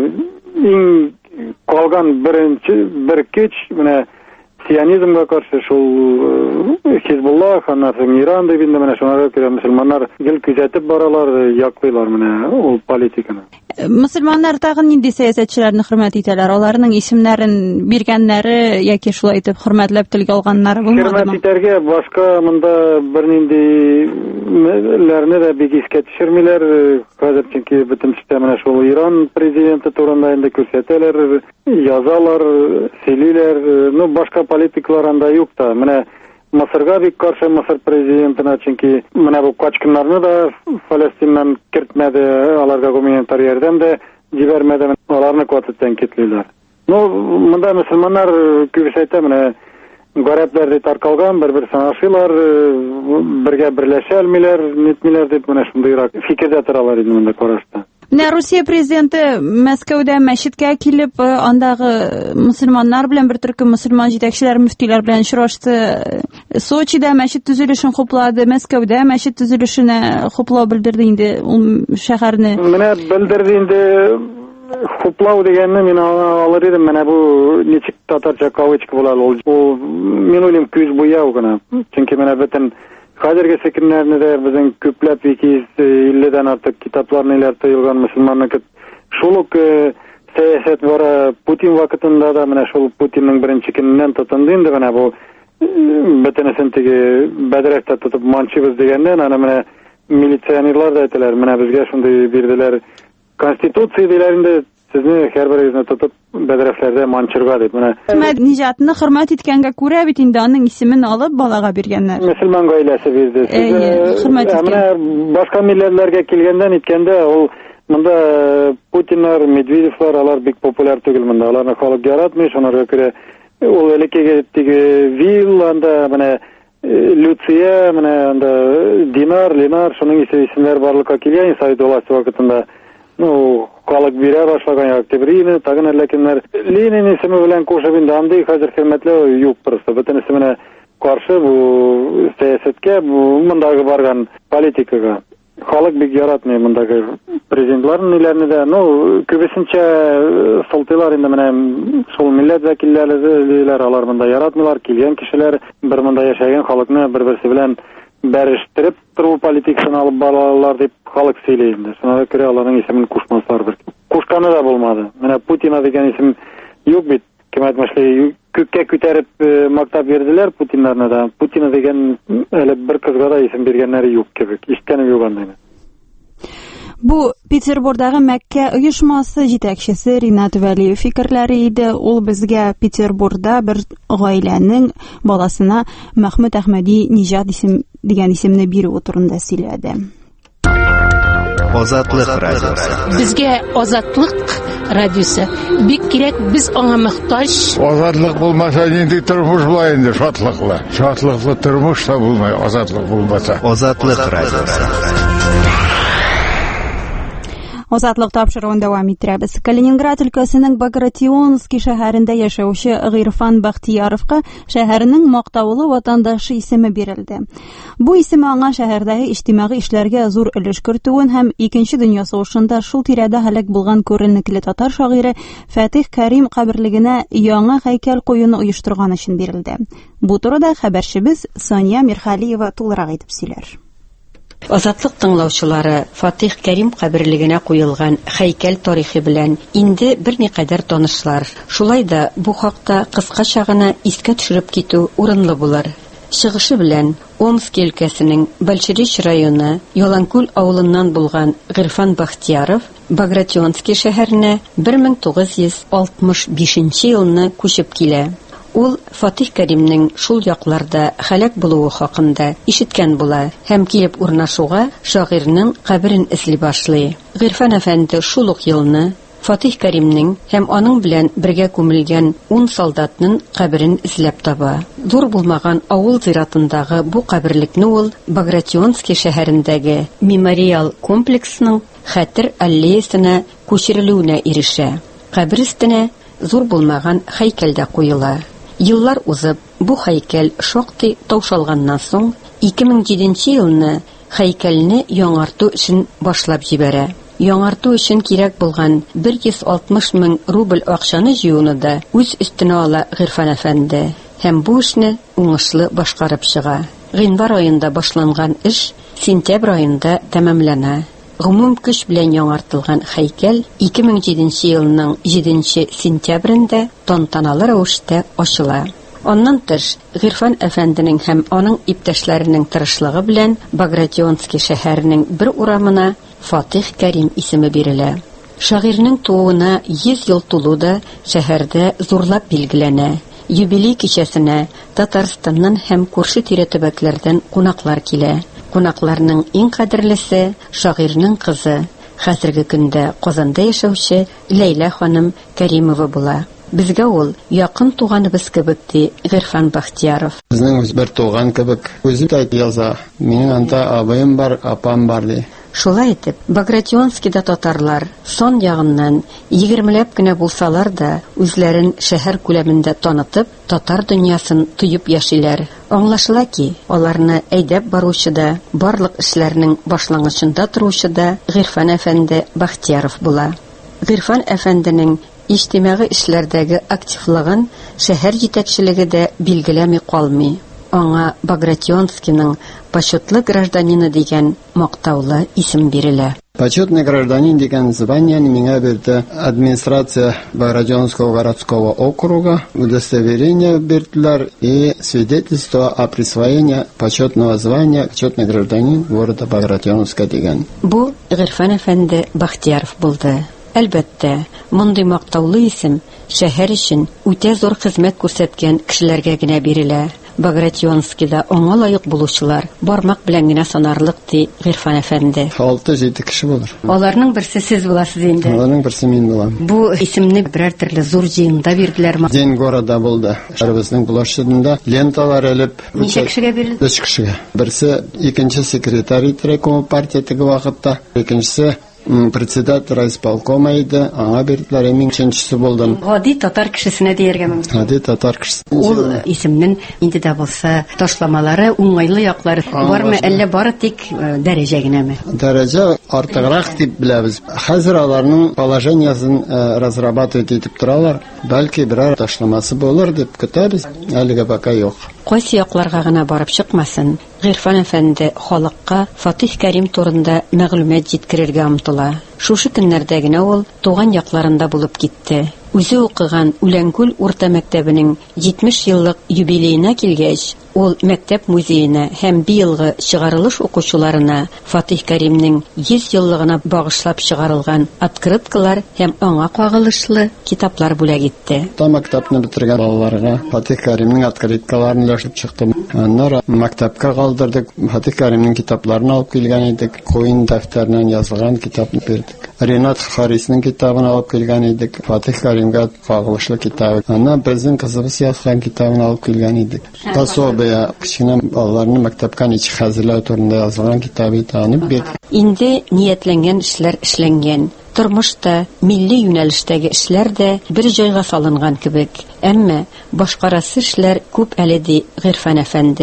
иң калган беренче бер көч менә сионизмга каршы шул Хизбулла, аннан соң Иран дип инде менә шуңарга күрә мөселманнар гел күзәтеп баралар, яклыйлар менә ул политиканы. Мөселманнар тагын нинди сәясәтчеләрне хөрмәт итәләр? Аларның исемнәрен биргәннәре яки шулай итеп хөрмәтләп телгә алганнары булмадымы? Хөрмәт итәргә башка монда бернинди ләрне дә бик искә төшермиләр. Хәзер чөнки бөтенчә менә шул Иран президенты турында инде күрсәтәләр, язалар, сөйлиләр. Ну башка политиклар анда юк та. Менә Мисырга бик каршы Мисыр президентына, чөнки менә бу качкыннарны да Фалестиннан кертмәде, аларга гуманитар ярдәм дә җибәрмәде, аларны квотадан китлиләр. Ну, монда мөселманнар күрсәтә менә гарәпләр дип таркалган, бер-берсен ашыйлар, бергә берләшә алмыйлар, нитмиләр дип менә шундыйрак фикердә торалар инде монда карашта. Менә Русия президенты Мәскәүдә мәчеткә килеп, андагы мөселманнар белән бер төркем мөселман җитәкчеләр, мөфтиләр белән очрашты. Сочида мәчет төзелешен хуплады, Мәскәүдә мәчет төзелешенә хуплау белдерде инде ул шәһәрне. Менә белдерде инде хуплау дигәнне мин алыр идем. Менә бу ничек татарча кавычка була ул. Ул мин уйлыйм күз буяу гына. Чөнки менә бөтен хәзерге секендәрне дә безнең күпләп ике йөз илледән артык китапларны иләр тыелган мөселманнар шул ук сәясәт бара. Путин вакытында да менә шул Путинның беренче көннән тотынды инде менә бу бөтенесен теге бәдрәфтә тотып манчыбыз дигәннән аны менә милиционерлар да әйтәләр, менә безгә шундый бирделәр. Конституция диләр инде сезне һәрберегезне тотып бәдрәфләрдә манчырга дип менә. Нижатны хөрмәт иткәнгә күрә бит инде аның исемен алып балага биргәннәр. Мөселман гаиләсе бирде. Хөрмәт иткән. Менә башка милләтләргә килгәндән иткәндә ул монда Путиннар, Медведевлар алар бик популяр түгел монда. Аларны халык яратмый, шунарга күрә ул элеккеге теге Вил анда менә Люция, менә анда Динар, Ленар, шуның исемнәр барлыкка килгән Совет власты вакытында. Ну, халык бирә башлаган Октябрьне, тагын ләкиннәр Ленин исеме белән кушып инде андый хәзер хөрмәтләү юк просто. Бөтенесе менә каршы бу сәясәткә, бу мондагы барган политикага. Халык бик яратмый мондагы президентларның ниләрне дә. Ну, күбесенчә сылтыйлар инде менә шул милләт вәкилләре, алар монда яратмыйлар, килгән кешеләр бер монда яшәгән халыкны бер-берсе белән бәрештереп тору политикасын алып баралар дип халык сөйли инде. Шуңа күрә аларның исемен кушмаслар бер. Кушканы да булмады. Менә Путина дигән исем юк бит. Кем әйтмәшле, күккә күтәреп мактап бирделәр Путиннарны да. Путина дигән әле бер кызга да исем биргәннәре юк кебек. Ишеткәнем юк анда. Бу Петербургдагы Мәккә оешмасы җитәкчесе Ринат Вәлиев фикерләре иде. Ул безгә Петербургда бер гаиләнең баласына Мәхмүд Әхмәди Нижат исем дигән исемне бирү турында сөйләде. Азатлык радиосы. Безгә азатлык радиосы бик кирәк, без аңа мохтаҗ. Азатлык булмаса нинди тормыш була инде, шатлыклы. Шатлыклы тормыш та булмай, азатлык булмаса. Азатлык радиосы. Азатлык тапшыруын дәвам иттерәбез. Калининград өлкәсенең Багратионский шәһәрендә яшәүче Гыйрфан Бахтияровка шәһәрнең мактаулы ватандашы исеме бирелде. Бу исем аңа шәһәрдәге иҗтимагый эшләргә зур өлеш кертүен һәм Икенче дөнья сугышында шул тирәдә һәлак булган күренекле татар шагыйре Фатих Кәрим каберлегенә яңа һәйкәл куюны оештырган өчен бирелде. Бу турыда хәбәрчебез Соня Мирхалиева тулырак итеп сөйләр. Азатлык тыңлаучылары Фатих Кәрим каберлегенә куелган һәйкәл тарихы белән инде берникадәр танышлар. Шулай да бу хакта кыскача гына искә төшереп китү урынлы булыр. Чыгышы белән Омск өлкәсенең Большерич районы Яланкүл авылыннан булган Гырфан Бахтияров Багратионский шәһәренә бер мең тугыз йөз алтмыш бишенче елны күчеп килә. Ул Фатих Кәримнең шул якларда һәлак булуы хакында ишеткән була һәм килеп урнашуга шагыйрьнең каберен эзли башлый. Гырфан әфәнде шул ук елны Фатих Кәримнең һәм аның белән бергә күмелгән ун солдатның каберен эзләп таба. Зур булмаган авыл зиратындагы бу каберлекне ул Багратионский шәһәрендәге мемориал комплексының хәтер аллеясына күчерелүенә ирешә. Кабер өстенә зур булмаган һәйкәл дә куела. Еллар узып, бу һәйкәл шактый таушалганнан соң ике мең җиденче елны һәйкәлне яңарту эшен башлап җибәрә. Яңарту өчен кирәк булган бер йөз алтмыш мең рубль акчаны җыюны да үз өстенә ала Гырфан әфәнде һәм бу эшне уңышлы башкарып чыга. Гыйнвар аенда башланган эш сентябрь аенда тәмамлана. Гомум көч белән яңартылган һәйкәл ике мең җиденче елның җиденче сентябрендә тантаналы рәвештә ачыла. Аннан тыш, Гырфан әфәнденең һәм аның иптәшләренең тырышлыгы белән Багратионский шәһәренең бер урамына Фатих Кәрим исеме бирелә. Шагыйрьнең тууына йөз ел тулу да шәһәрдә зурлап билгеләнә. Юбилей кичәсенә Татарстаннан һәм күрше тирә төбәкләрдән кунаклар килә. Кунакларның иң кадерлесе шагыйрьнең кызы, хәзерге көндә Казанда яшәүче Ләйлә ханым Кәримова була. Безгә ул якын туганыбыз кебек ди Гырфан Бахтияров. Безнең бер туган кебек. Үзе дә яза. Минем анда абыем бар, апам бар ди. Шулай итеп, Багратионскийда татарлар сон ягыннан егермеләп кенә булсалар да үзләрен шәһәр күләмендә танытып, татар дөньясын тоеп яшиләр. Аңлашыла ки, аларны әйдәп баручы да, барлык эшләрнең башлангычында торучы да Гырфан әфәнде Бахтияров була. Гырфан әфәнденең иҗтимагый эшләрдәге активлыгын шәһәр җитәкчелеге дә билгеләми калмый. Аңа Багратионскийның почетлы гражданины дигән мактаулы исем бирелә. Почетный гражданин дигән званиене миңа бирде администрация Багратионского городского округа. Удостоверение бирделәр и свидетельство о присвоении почетного звания почетный гражданин города Багратионска дигән. Бу Гырфан әфәнде Бахтияров булды. Әлбәттә, мондый мактаулы исем шәһәр өчен үтә зур хезмәт күрсәткән кешеләргә генә бирелә. Багратионскийда аңа лаек булучылар бармак белән генә санарлык ди Гырфан әфәнде. алты-җиде кеше булыр. Аларның берсе сез буласыз инде. Аларның берсе мин булам. Бу исемне берәр төрле зур җыенда бирделәрме? День города булды. Шәрбезнең булашчысында ленталар элеп. Ничә кешегә бирелде? Өч кешегә. Берсе икенче секретарь Треком партия теге вакытта, икенчесе председатель райисполкома иде, аңа бирделәр, мин өченчесе булдым. Гади татар кешесенә дияргә мөмкин. Гади татар кешесе. Ул исемнең инде дә булса ташламалары, уңайлы яклары бармы, әллә бары тик дәрәҗә генәме? Дәрәҗә артыграк дип беләбез. Хәзер аларның положениясын разрабатывать итеп торалар. Бәлки берәр ташламасы булыр дип көтәбез. Әлегә пока юк. Кайсы якларга гына барып чыкмасын, Гырфан әфәнде халыкка Фатих Кәрим турында мәгълүмат җиткерергә омтыла. Шушы көннәрдә генә ул туган якларында булып китте. Үзе укыган Үләнкүл урта мәктәбенең җитмеш еллык юбилеена килгәч, ул мәктәп музеена һәм быелгы чыгарылыш укучыларына Фатих Кәримнең йөз еллыгына багышлап чыгарылган открыткалар һәм аңа кагылышлы китаплар бүләк итте. Та мәктәпне бетергән балаларга Фатих Кәримнең открыткаларын өләшеп чыктым. Аннары мәктәпкә калдырдык. Фатих Кәримнең китапларын алып килгән идек. Коин дәфтәреннән язылган китапны бирдек. Ренат Харисның китабын алып килгән идек. Фатих Кәримгә кагылышлы китабы. Аннан безнең кызыбыз язган китабын алып килгән идек. Пособие киченә балаларны мәктәпкә ничек хәзерләү турында язылган китабы танып бирдек. Инде ниятләнгән эшләр эшләнгән. Тормышта, милли юнәлештәге эшләр дә бер җайга салынган кебек. Әмма башкарасы эшләр күп әле ди Гырфан әфәнде.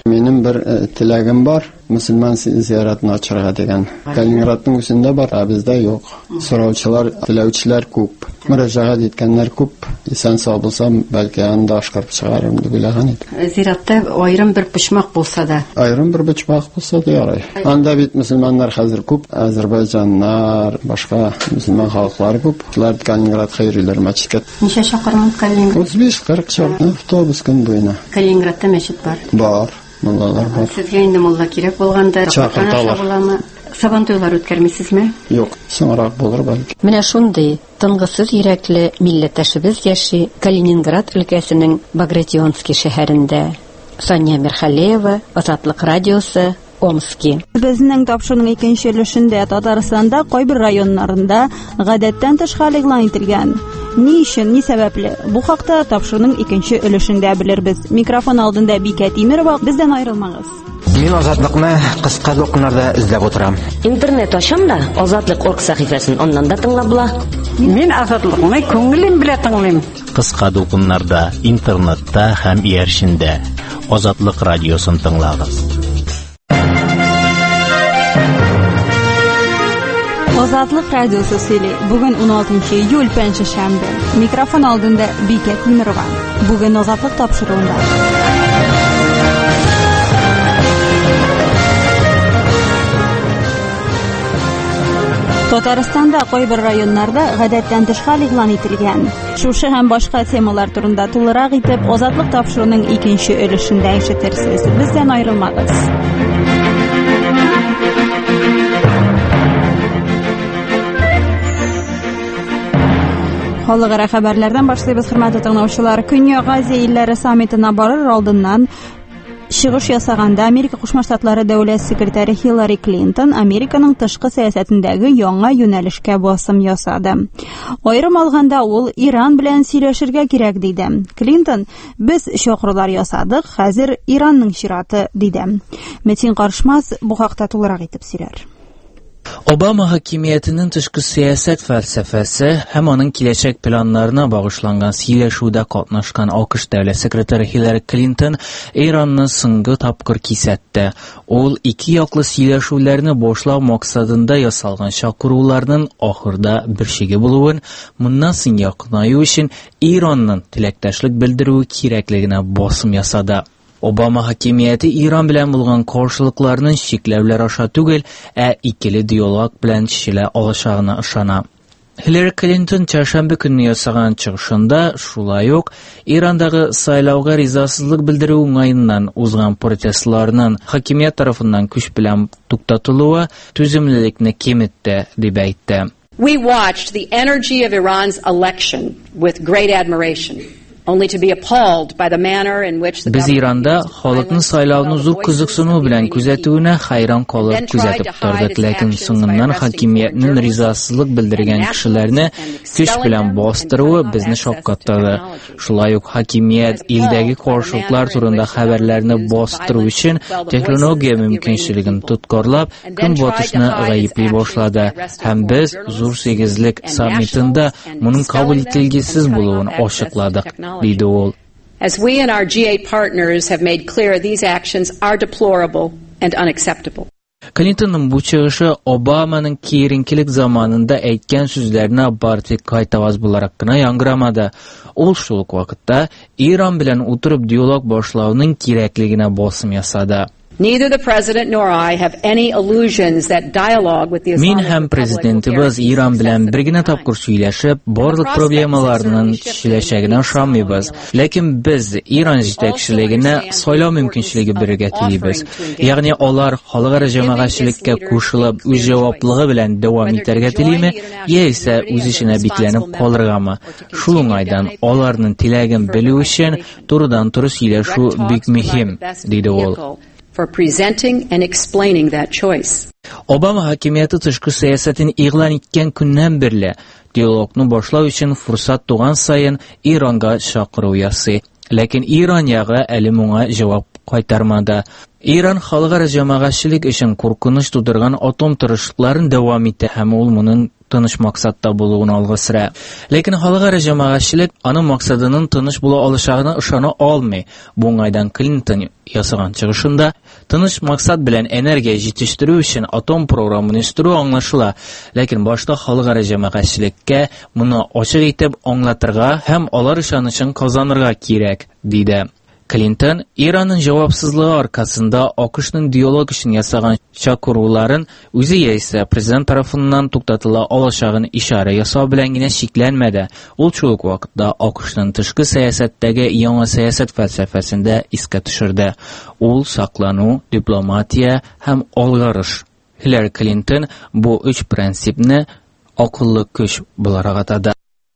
Минем бер теләгем бар, мөселман зияратын ачырга дигән. Калининградның үзендә бар, ә бездә юк. Сораучылар, теләүчеләр күп. Мөрәҗәгать иткәннәр күп. Исән сау булсам, бәлки анда ашкарып чыгарым дип уйлаган идем. Зиратта аерым бер почмак булса да. Аерым бер почмак булса да ярый. Анда бит мөселманнар хәзер күп, Азәрбайҗаннар, башка мөселман халыклары күп. Шулар Калининград хәйриләр мәчеткә. Ничә чакрым Калининград? утыз биш кырык чакрым автобус көн буена. Калининградта мәчет бар. Бар. Муллалар бар. Сезгә инде мулла кирәк булганда чакырталар. Сабантуйлар үткәрмисезме? Юк, соңрак булыр бәлки. Менә шундый тынгысыз йөрәкле милләттәшебез яши Калининград өлкәсенең Багратионский шәһәрендә. Соня Мерхалеева, Азатлык радиосы, Омский. Безнең тапшыруның икенче өлешендә Татарстанда кайбер районнарында гадәттән тыш хәл игълан ителгән. Ни өчен, ни сәбәпле? Бу хакта тапшыруның икенче өлешендә белербез. Микрофон алдында Бикә Тимерова, бездән аерылмагыз. Мин азатлыкны кыска докумнарда эзләп утырам. Интернет ачам да Азатлык точка орг сәхифәсен оннан да тыңлап була. Мин азатлыкны күңелем белән тыңлыйм. Кыска докумнарда, интернетта һәм ияршендә Азатлык радиосын тыңлагыз. Азатлык радиосы сөйли. Бүген он алтынчы июль пәнҗе шәмбе. Микрофон алдында Бикә Тимерова. Бүген Азатлык тапшыруында. Татарстанда кайбер районнарда гадәттән тыш хәл игълан ителгән. Шушы һәм башка темалар турында тулырак итеп Азатлык тапшыруның икенче өлешендә ишетерсез. Бездән аерылмагыз. Халыкара хәбәрләрдән башлыйбыз, хөрмәтле тыңлаучылар. Көньяк Азия илләре саммитына барыр алдыннан чыгыш ясаганда Америка Кушма Штатлары дәүләт секретаре Хиллари Клинтон Американың тышкы сәясәтендәге яңа юнәлешкә басым ясады. Аерым алганда ул Иран белән сөйләшергә кирәк диде. Клинтон: "Без чакырулар ясадык, хәзер Иранның чираты", диде. Метин Каршмас бу хакта тулырак итеп сөйләр. Obama hakimiyetinin tышкы siyasət fəlsəfəsi həm onun kiləcək planlarına bağışlanğan сөйләшүдә qatnaşqan AQSh dövlət sekretari Hillary Clinton İranны соңгы тапкыр кисәтте. Ул ике яклы сөйләшүләрне башлау максатында ясалган чакыруларның ахырда бер шиге булуын, моннан соң якынаю өчен Иранның теләктәшлек белдерүе кирәклегенә басым ясады. Obama hakimiyeti İran белән булган каршылыкларның чикләүләр аша түгел, ә икеле диалог белән чишелә алачагына ышана. Hillary Clinton чаршамбы көнне ясаган чыгышында шулай ук Ирандагы сайлауга ризасызлык белдерү уңаеннан узган протестларның хакимият тарафыннан күч белән туктатылуы түземлелекне киметте дип әйтте. We watched the energy of Iran's election with great admiration. Only to be appalled by the manner in which the Biz Iranda халыкның сайлауны зур кызыксыну белән күзәтүенә хайран калып күзәтеп тордык, ләкин соңыннан хакимиятның ризасызлык белдергән кешеләрне көч белән бастыруы безне шаккаттырды. Шулай ук хакимият илдәге каршылыклар турында хәбәрләрне бастыру өчен технология мөмкинчелеген тоткарлап, көнбатышны гаепли башлады. Һәм без зур сигезлек саммитында моның кабул ителгесез булуын ачыкладык. As we and our G eight partners have made clear, these actions are deplorable and unacceptable. Клинтонның бу чыгышы Обаманың кийинкелек заманында әйткән сүзләренә бартик кайтаваз буларак кына яңгырамады. Ул шул ук вакытта Иран белән утырып диалог башлауның кирәклегенә басым ясады. Neither the president nor I have any illusions that dialogue with the Мин һәм президентыбыз Иран белән бер генә тапкыр сөйләшеп, барлык проблемаларның чишеләчәгенә ышанмыйбыз. Ләкин без Иран җитәкчелегенә сайлау мөмкинчелеге бирергә телибез. Ягъни алар халыкара җәмәгатьчелеккә кушылып, үз җаваплыгы белән дәвам итәргә телиме, яисә үз эшенә бикләнеп калыргамы? Шул уңайдан аларның теләген белү өчен турыдан-туры сөйләшү бик мөһим, диде ул. For presenting and explaining that choice. Obama hakimiyeti tышкы сәясәтен игълан иткән көннән бирле диалогны башлау өчен фурсат туган сайын Иранга чакыру ясый. Ләкин Иран ягы әле моңа җавап кайтармады. Иран халыкара җәмәгатьчелек өчен куркыныч тудырган атом тырышлыкларын дәвам итә һәм ул моның тыныч максатта булуын алгы сыра. Ләкин халыкара җәмәгатьчелек аның максатының тыныч була алышагына ышана алмый. Бу уңайдан Клинтон ясаган чыгышында тыныч максат белән энергия җитештерү өчен атом программын үстерү аңлашыла. Ләкин башта халыкара җәмәгатьчелеккә моны ачык итеп аңлатырга һәм алар ышанычын казанырга кирәк, диде. Клинтон Иранның җавапсызлыгы аркасында АКШның диалог өчен ясаган чакыруларын үзе яисә президент тарафыннан туктатыла алачагын ишара ясау белән генә шикләнмәде. Ул шул ук вакытта АКШның тышкы сәясәттәге яңа сәясәт фәлсәфәсендә искә төшерде. Ул саклану, дипломатия һәм алгарыш. Хиллари Клинтон бу өч принципны акыллы көч буларак атады.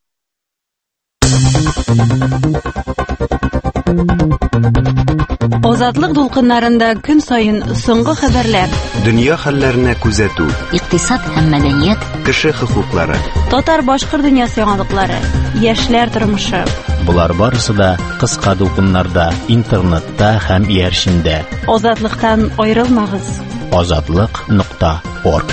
Азатлык дулкыннарында көн сайын соңгы хәбәрләр, дөнья хәлләренә күзәтү, икътисад һәм мәдәният, кеше хокуклары, татар-башкыр дөньясы яңалыклары, яшьләр тормышы. Булар барысы да кыска дулкыннарда, интернетта һәм иярчендә. Азатлыктан аерылмагыз. азатлык нокта орг.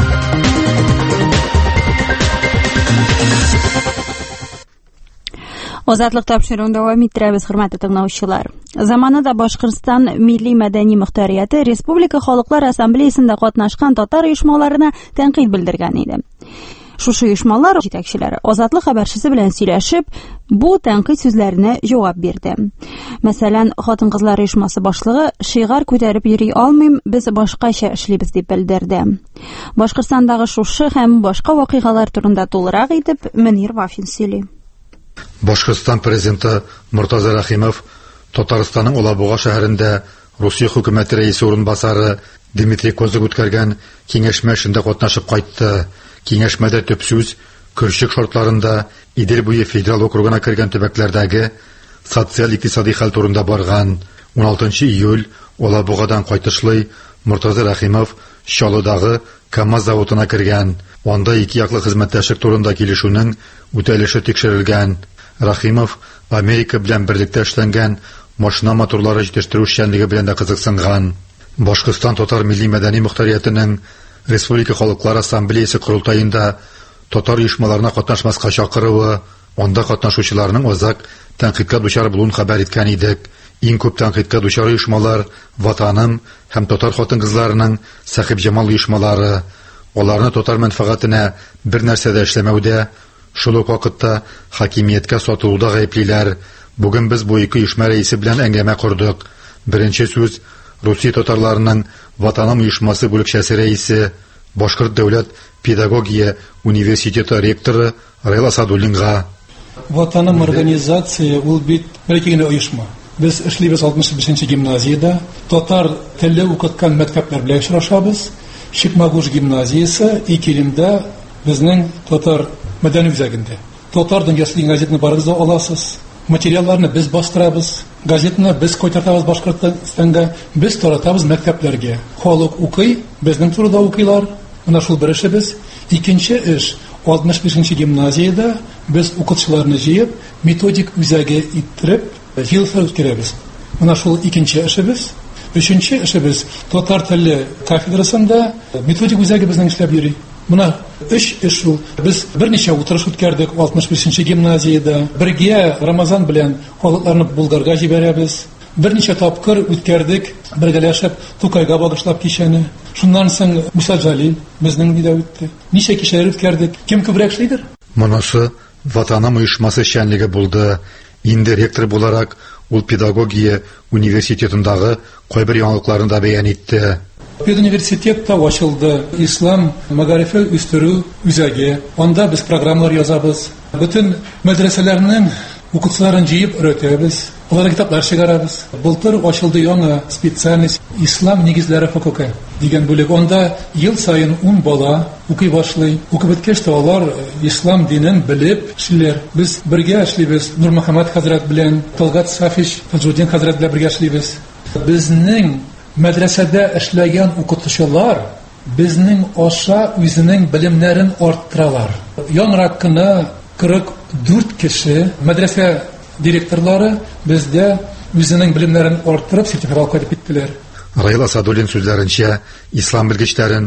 Азатлык тапшыруын дәвам иттерәбез, хөрмәтле тыңлаучылар. Заманында Башкортстан милли мәдәни мөхтәрияте Республика Халыклар Ассамблеясында катнашкан татар оешмаларына тәнкыйть белдергән иде. Шушы оешмалар җитәкчеләре Азатлык хәбәрчесе белән сөйләшеп, бу тәнкыйть сүзләренә җавап бирде. Мәсәлән, хатын-кызлар оешмасы башлыгы шигар күтәреп йөри алмыйм, без башкача эшлибез дип белдерде. Башкортстандагы шушы һәм башка вакыйгалар турында тулырак итеп Мөнир Вафин сөйли. Башкортстан президенты Муртаза Рахимов Татарстанның Алабуга шәһәрендә Русия хөкүмәте рәисе урынбасары Дмитрий Козык үткәргән киңәшмә эшендә катнашып кайтты. Киңәшмәдә төп сүз көрчек шартларында Идел буе федерал округына кергән төбәкләрдәге социаль-икътисади хәл турында барган. он алтынчы июль Алабугадан кайтышлый Муртаза Рахимов Чаллыдагы КАМАЗ заводына кергән. Анда ике яклы хезмәттәшлек турында килешүнең үтәлеше тикшерелгән. Рахимов Америка белән берлектә эшләнгән машина моторлары җитештерү эшчәнлеге белән дә кызыксынган. Башкортстан татар милли мәдәни мөхтәриятенең Республика Халыклар Ассамблеясе курултаенда татар оешмаларына катнашмаска чакыруы, анда катнашучыларның азак тәнкыйтькә дучар булуын хәбәр иткән идек. Иң күп тәнкыйтькә дучар оешмалар Ватаным һәм татар хатын-кызларының Сахиб Җамал оешмалары. Аларны татар мәнфәгатенә бер нәрсә дә эшләмәүдә, шул ук вакытта хакимияткә сатылуда гаеплиләр. Бүген без бу ике оешма рәисе белән әңгәмә курдык. Беренче сүз Русия татарларының Ватаным оешмасы бүлекчәсе рәисе, Башкорт дәүләт педагогия университеты ректоры Раил Асадуллинга. Ватаным организация ул бит беркегенә оешма. Без эшлибез алтмыш бишенче гимназиядә, татар теле укыткан мәктәпләр белән очрашабыз. Шикмагуш гимназиясе Икилемдә безнең татар мәдәни үзәгендә. Татар дөньясы дигән газетаны барыгыз да аласыз. Материалларны без бастырабыз. Газетаны без кайтартабыз Башкортстанга, без таратабыз мәктәпләргә. Халык укый, безнең турыда укыйлар. Менә шул бер эшебез. Икенче эш алтмыш бишенче гимназиядә без укытучыларны җыеп, методик үзәге иттереп, ел саен үткәрәбез. Менә шул икенче эшебез. Өченче эшебез татар теле кафедрасында методик үзәге безнең эшләп йөри. Менә өч эш ул. Без берничә утырыш үткәрдек алтмыш бишенче гимназиядә. Бергә Рамазан белән халыкларны Булгарга җибәрәбез. Берничә тапкыр үткәрдек, бергәләшеп Тукайга багышлап кичәне. Шуннан соң Муса Җалил безнең нидә үтте. Ничә кичәләр үткәрдек. Кем күбрәк эшлидер? Монысы Ватаным оешмасы эшчәнлеге булды. Инде ректор буларак ул педагогия университетындагы кайбер яңалыкларын да бәян итте. Педуниверситетта ачылды ислам мәгарифе үстерү үзәге. Анда без программалар язабыз. Бөтен мәдрәсәләрнең укытучыларын җыеп өйрәтәбез. Аларга китаплар чыгарабыз. Былтыр ачылды яңа специальность ислам нигезләре хокукы дигән бүлек. Анда ел саен ун бала укый башлый. Укып беткәч тә алар ислам динен белеп эшләр. Без бергә эшлибез. Нур Мөхәммәд хәзрәт белән, Талгат Сафич, Фазлуддин хәзрәт белән бергә эшлибез. Безнең мәдрәсәдә эшләгән укытучылар безнең аша үзенең белемнәрен арттыралар. Яңрак кына кырык дүрт кеше мәдрәсә директорлары бездә үзенең белемнәрен арттырып сертификат алып киттеләр. Раил Асадуллин сүзләренчә, ислам белгечләрен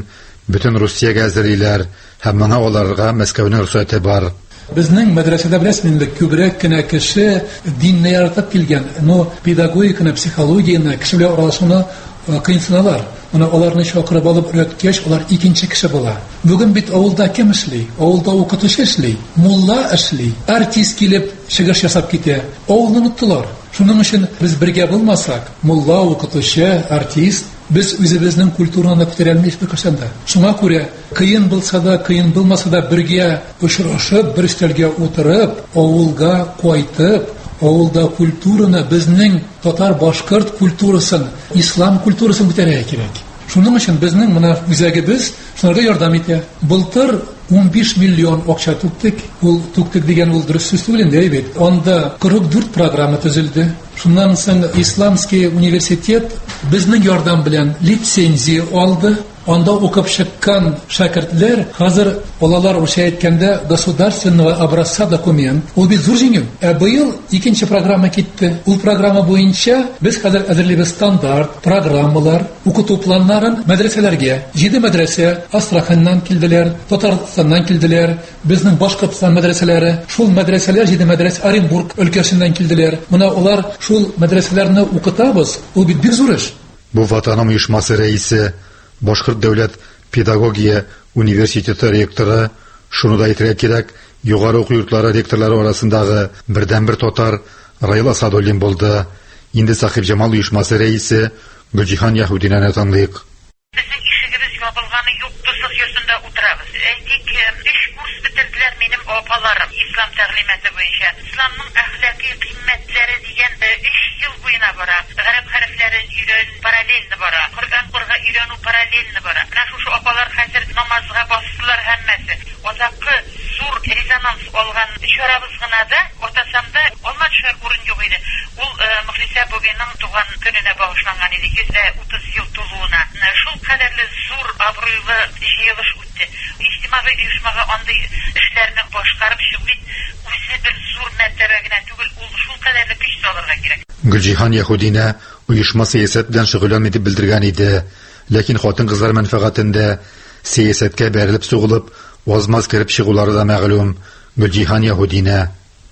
Бөтен Русиягә әзерлиләр һәм моңа аларга Мәскәүнең рөхсәте бар. Безнең мәдрәсәдә беләсез инде күбрәк кенә кеше динне яратып килгән, но педагогиканы, психологияны, кеше белән аралашуны кыйнсыналар. Аны аларны чакырып алып өйрәткәч, алар икенче кеше була. Бүген бит авылда кем эшли? Авылда укытучы эшли, мулла эшли, артист килеп чыгыш ясап китә. Авылны оныттылар. Шуның өчен без бергә булмасак, мулла, укытучы, артист, без үзебезнең культураны күтәрә алмыйбыз кешендә. Шуңа күрә кыен булса да, кыен булмаса да бергә очрашып, бер өстәлгә утырып, авылга кайтып, авылда культураны, безнең татар башкорт культурасын, ислам культурасын күтәрергә кирәк. Шуның өчен безнең моны үзәгебез шунарга ярдәм итә. Былтыр он биш миллион акча түктек. Ул түктек дигән ул дөрес сүз түгел инде бит. Анда кырык дүрт программа төзелде. Шуннан соң Исламский университет безнең ярдәм белән лицензия алды. Анда укып чыккан шәкертләр хәзер алалар үчә әйткәндә государственного образца документ. Ул бит зур җиңү. Ә быел икенче программа китте. Ул программа буенча без хәзер әзерлибез стандарт программалар, укыту планнарын мәдрәсәләргә. Җиде мәдрәсә Астраханьнан килделәр, Татарстаннан килделәр, безнең Башкортстан мәдрәсәләре, шул мәдрәсәләр җиде мәдрәсә Оренбург өлкәсеннән килделәр. Моны алар шул мәдрәсәләрне укытабыз. Ул бит бик зур эш. Бу ватаным оешмасы рәисе, Башкорт дәүләт педагогия университеты ректоры, шуны да әйтергә кирәк, югары уку йортлары ректорлары арасындагы бердән-бер татар Раил Асадуллин булды. Инде Сахиб Җамал оешмасы рәисе Гөлҗиһан Яһүдинәне таныйк. Безнең ишегебез ябылганы юк, тусык йортында утырабыз. Әйтик, өч курс битерделәр минем апаларым ислам тәгълиматы буенча. Исламның әхлакый кыйммәтләре дигән өч ел буена бара. Гарәп хәрефләрен өйрән параллельно бара. Коръән укырга өйрәнү параллельно бара. Менә шушы апалар хәзер намазга бастылар һәммәсе. Азакы зур резонанс алган чарабыз гына да, ортасам да алма төшәр урын юк иде. Ул Мөхлисә бүгенең туган көненә багышланган иде, йөз утыз ел тулуына. Шул кадәрле зур абруйлы җыелыш үтте. Иҗтимагый оешмага андый эшләрне башкарып чыгу үзе бер зур мәртәбә генә түгел, ул шул кадәрле көч салырга кирәк. Гөлҗиһан Яһүдинә оешма сәясәт белән шөгыльләнми дип белдергән иде. Ләкин хатын-кызлар мәнфәгатендә сәясәткә бәрелеп сугылып, вазмаз киреп чыгулары да мәгълүм. Гөлҗиһан Яһүдинә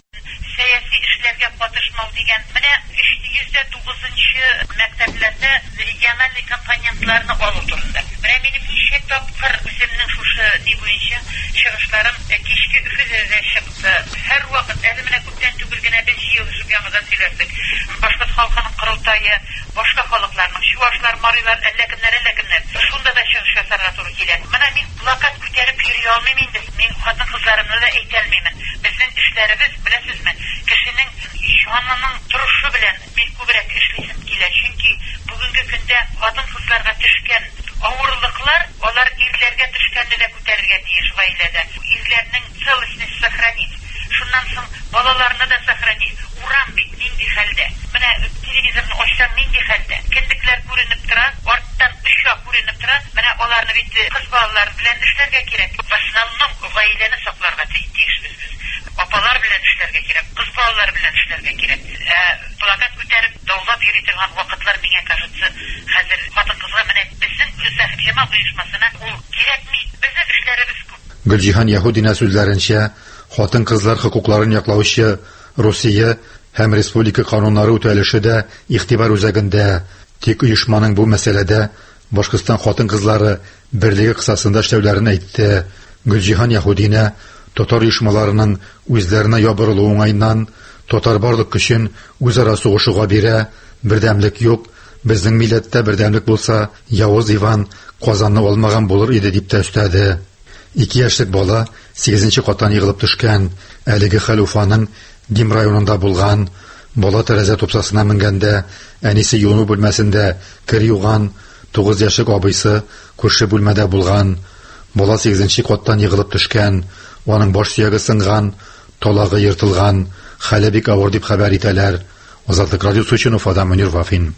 сәяси эшләргә катышмау дигән менә йөз тугызынчы мәктәпләрдә региональ компонентларны алу турында. Менә минем ничә тапкыр үземнең шушы ни буенча чыгышларым кичке Өфөдә чыкты. Һәр вакыт әле менә күптән түгел генә без җыелышып яңадан сөйләштек. Башкорт халкының корылтайы, башка халыкларның, чуашлар, марилар, әллә кемнәр, әллә кемнәр. Шунда да чыгыш ясарга туры килә. Менә мин плакат күтәреп йөри алмыйм инде. Мин хатын-кызларымны да әйтә алмыйм. Безнең эшләребез, беләсезме, кешенең җанының торышы белән бик күбрәк эшлисем килә. Чөнки бүгенге көндә хатын-кызларга төшкән авырлыклар, алар ирләргә төшкәнне дә күтәрергә тиеш гаиләдә. Ирләрнең целостность сохранить. Шуннан соң балаларны да сохранить. Урам бит нинди хәлдә. Менә телевизорны ачсаң нинди хәлдә. Кендекләр күренеп тора, арттан оча күренеп тора. Менә аларны бит кыз балалар белән эшләргә кирәк. В основном гаиләне сакларга тиешбез без. Апалар белән эшләргә кирәк, кыз балалар белән эшләргә кирәк. Ә плакат күтәреп даулап йөри торган вакытлар миңа кажется, хәзер хатын-кызга менә безнең Сахиб Җамал оешмасына ул кирәкми. Безнең эшләребез күп. Гөлҗиһан Яһүдинә сүзләренчә, хатын-кызлар хокукларын яклаучы Русия һәм республика кануннары үтәлеше дә игътибар үзәгендә. Тик оешманың бу мәсьәләдә Башкортстан хатын-кызлары берлеге кысасында эшләүләрен әйтте. Гөлҗиһан Яһүдинә татар оешмаларының үзләренә ябырылу уңайыннан татар барлык көчен үзара сугышуга бирә, бердәмлек юк, безнең милләттә бердәмлек булса, Явыз Иван Казанны алмаган булыр иде дип тә өстәде. Ике яшьлек бала сигезенче каттан егылып төшкән, әлеге хәл Уфаның Дим районында булган. Бала тәрәзә тупсасына менгәндә, әнисе юыну бүлмәсендә кер юган, тугыз яшьлек абыйсы күрше бүлмәдә булган. Бала сигезенче каттан егылып төшкән, аның баш сөяге сынган, талагы йыртылган, хәле бик авыр дип хәбәр итәләр. Азатлык радиосы өчен Уфадан Мөнир Вафин.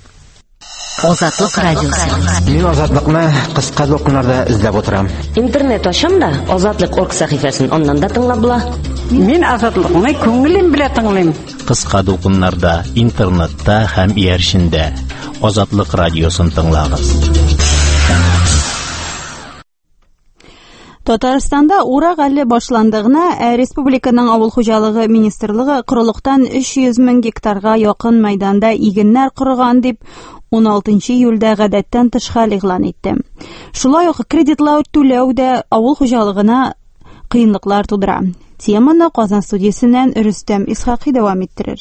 Азатлык радиосы. Мин азатлыкны кыска докумнарда эзләп утырам. Интернет ачам да азатлык точка орг сәхифәсен аннан да тыңлап була. Мин азатлыкны күңелем белән тыңлыйм. Кыска докумнарда интернетта һәм иярчендә Азатлык радиосын тыңлагыз. Татарстанда урак әле башландыгына, республиканың авыл хуҗалыгы министрлыгы корылыктан өч йөз мең гектарга якын мәйданда игеннәр корган дип он алтынчы июльдә гадәттән тыш хәл игълан итте. Шулай ук кредитлау түләү дә авыл хуҗалыгына кыенлыклар тудыра. Теманы Казан студиясеннән Рөстәм Исхакый дәвам иттерер.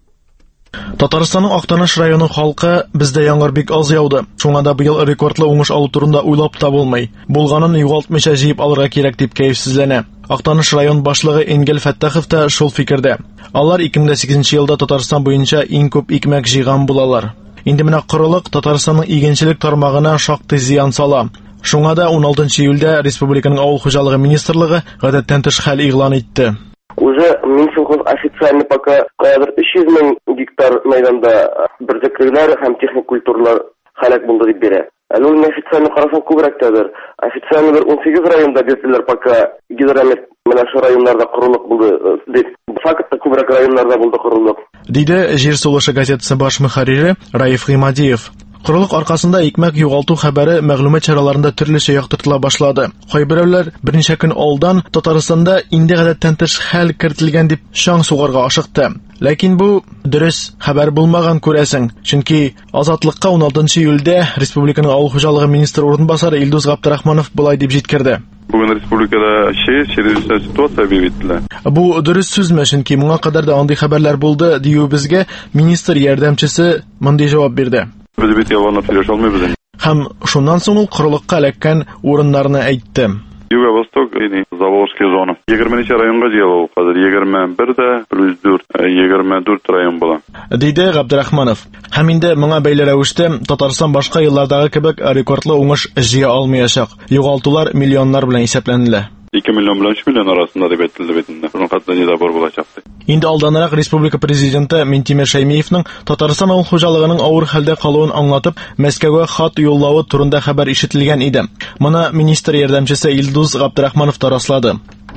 Татарстанның Актаныш районы халкы бездә яңгыр бик аз яуды. Шуңа да быел рекордлы уңыш алу турында уйлап та булмый. Булганын югалтмыйча җыеп алырга кирәк дип кәефсезләнә. Актаныш район башлыгы Энгел Фәттахов та шул фикердә. Алар ике мең дә сигезенче елда Татарстан буенча иң күп икмәк җыйган булалар. Инде менә корылык Татарстанның игенчелек тармагына шактый зыян сала. Шуңа да он алтынчы июльдә республиканың авыл хуҗалыгы министрлыгы гадәттән тыш хәл игълан итте. Уже Минсельхоз официально пока үч йөз мең гектар мәйданда бердәкләр һәм техник культуралар халак булды дип бирә. Әле ул официально карасаң күбрәктәдер. Официально бер он сигез районда бирделәр, пока гидромет менә шу районнарда корылык булды дип. Фактта күбрәк районнарда булды корылык. Диде Җир сулышы газетасы баш мөхәррире Раиф Гыймадиев. Корылык аркасында икмәк югалту хәбәре мәгълүмат чараларында төрлечә яктыртыла башлады. Кайберәүләр берничә көн алдан Татарстанда инде гадәттән тыш хәл кертелгән дип шаң сугарга ашыкты. Ләкин бу дөрес хәбәр булмаган күрәсең, чөнки Азатлыкка он алтынчы июльдә республиканың авыл хуҗалыгы министры урынбасары Илдус Габдрахманов булай дип җиткерде. Бүген республикада шәй чирелешә ситуация бит. Бу дөрес сүзме, чөнки моңа кадәр дә андый хәбәрләр булды диюбезгә министр ярдәмчесе мондый җавап бирде. Без бит ялган сөйләшә алмыйбыз. Һәм шуннан соң ул корылыкка эләккән урыннарны әйтте. Юго-Восток, яни Заволжская зона. егерменче районга җыелу, хәзер егерме бер дә плюс дүрт, егерме дүрт район була. Диде Габдрахманов. Һәм инде моңа бәйле рәвештә Татарстан башка еллардагы кебек рекордлы уңыш җыя алмаячак. Югалтулар миллионнар белән исәпләнелә. ике миллион белән өч миллион арасында дип әйтелде бит инде. Шуның хәтта ни дә бар булачак. Инде алданрак республика президенты Минтимер Шәймиевның Татарстан авыл хуҗалыгының авыр хәлдә калуын аңлатып, Мәскәүгә хат юллавы турында хәбәр ишетелгән иде. Моны министр ярдәмчесе Илдус Габдрахманов тараслады.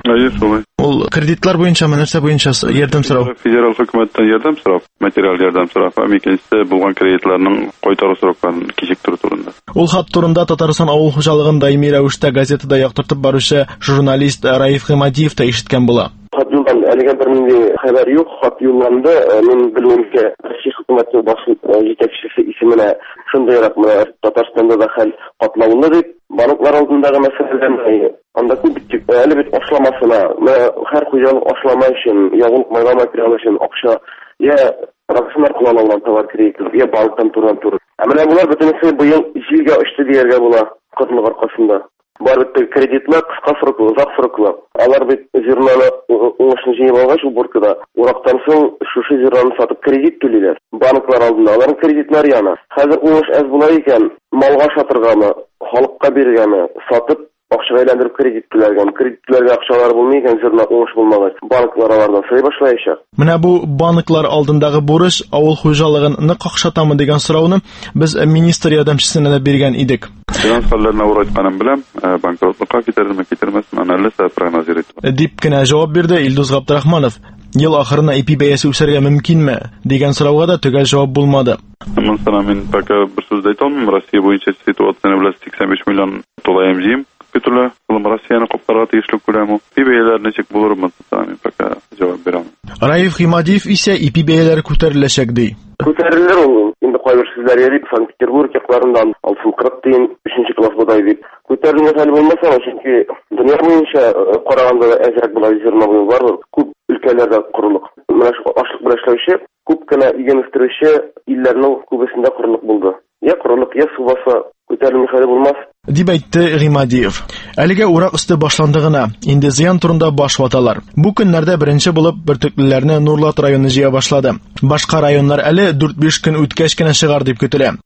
Ул кредитлар буенча, нәрсә буенча ярдәм сорау. Федераль хөкүмәттән ярдәм сорап, материаль ярдәм сорап, икенчесе булган кредитларның кайтару срокларын кичектерү турында. Ул хат турында Татарстан авыл хуҗалыгын даими рәвештә газетада яктыртып баручы журналист Раиф Гыймадиев та ишеткән була. Хат юлланды, әлегә бер нинди хәбәр юк. Хат юлланды. Мин белүемчә, Россия хөкүмәте баш җитәкчесе исеменә шундыйрак менә Татарстанда да хәл катлаулы дип, банклар алдындагы мәсьәләләрне анда күп бит, әле бит ашламасына, һәр хуҗалык ашлама өчен, ягылык майга материалы өчен акча я рәсмәр кулланулган товар кредит, я банктан туран-туры. Ә менә булар бөтенесе быел җилгә очты дияргә була кытлык аркасында. Бар бит кредитлар кыска сроклы, озак сроклы. Алар бит зернаны уңышны җыеп алгач уборкада, урактан соң шушы зернаны сатып кредит түлиләр. Банклар алдында аларның кредитлары яна. Хәзер уңыш әз була икән, малга сатыргамы, халыкка биргәме, сатып акча әйләндереп кредит түләргән. Кредитларга акчалар булмый икән, зерна уңыш булмагач, банклар алардан сый башлаячак. Менә бу банклар алдындагы бурыч авыл хуҗалыгын нык какшатамы дигән сорауны без министр ярдәмчесенә дә биргән идек. Финанс хәлләренә уйратканым белән, банкротлыкка китерме, китермәсме, анализа прогнозировать. Дип кенә җавап бирде Илдус Габдрахманов. Ел ахырына ипи бәясе үсәргә мөмкинме дигән сорауга да төгәл җавап булмады. Монда мин пока бер сүз әйтә алмыйм. Россия буенча ситуацияны белән сиксән биш миллион тулаем җыйм. Көтелә, ул Россияны капкарга тиешле күләме. Ипи бәяләре ничек булыр монда мин пока җавап бирә алмыйм. Раиф Гыймадиев исә ипи бәяләре күтәреләчәк ди. Күтәрелер ул. Инде кайбер сүзләр йөри, Санкт-Петербург якларыннан алтын кырык тиен өченче класс бодай дип. Күтәрелгән хәл булмаса, чөнки дөнья буенча караганда да әзрәк була зерна буе бар. Күп өлкәләрдә корылык. Менә шу ашлык белән эшләүче, күп кенә иген үстерүче илләрнең күбесендә корылык булды. Я корылык, я су баса күтәрелгән хәл булмас. Дип әйтте Гыймадиев. Әлегә урак өсте башланды гына, инде зыян турында баш ваталар. Бу көннәрдә беренче булып бөртеклеләрне Нурлат районы җыя башлады. Башка районнар әле дүрт-биш көн үткәч кенә чыгар дип көтелә.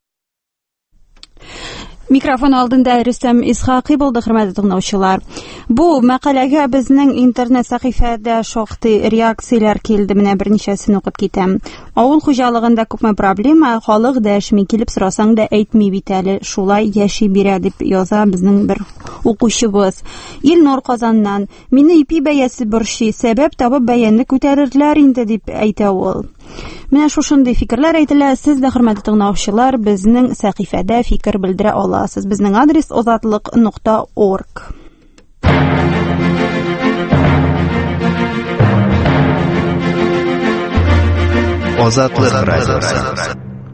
Микрофон алдында Рөстәм Исхакый булды, хөрмәтле тыңлаучылар. Бу мәкаләгә безнең интернет сәхифәдә шактый реакцияләр килде, менә берничәсен укып китәм. Авыл хуҗалыгында күпме проблема, халык дәшми, килеп сорасаң да әйтми бит әле, шулай яши бирә дип яза безнең бер укучыбыз. Илнур Казаннан: "Мине ипи бәясе борчый, сәбәп табып бәянне күтәрерләр инде", дип әйтә ул. Менә шушындый фикерләр әйтелә. Сез дә, хөрмәтле тыңлаучылар, безнең сәхифәдә фикер белдерә аласыз. Безнең адрес озатлык нокта орг. Азатлык радиосы.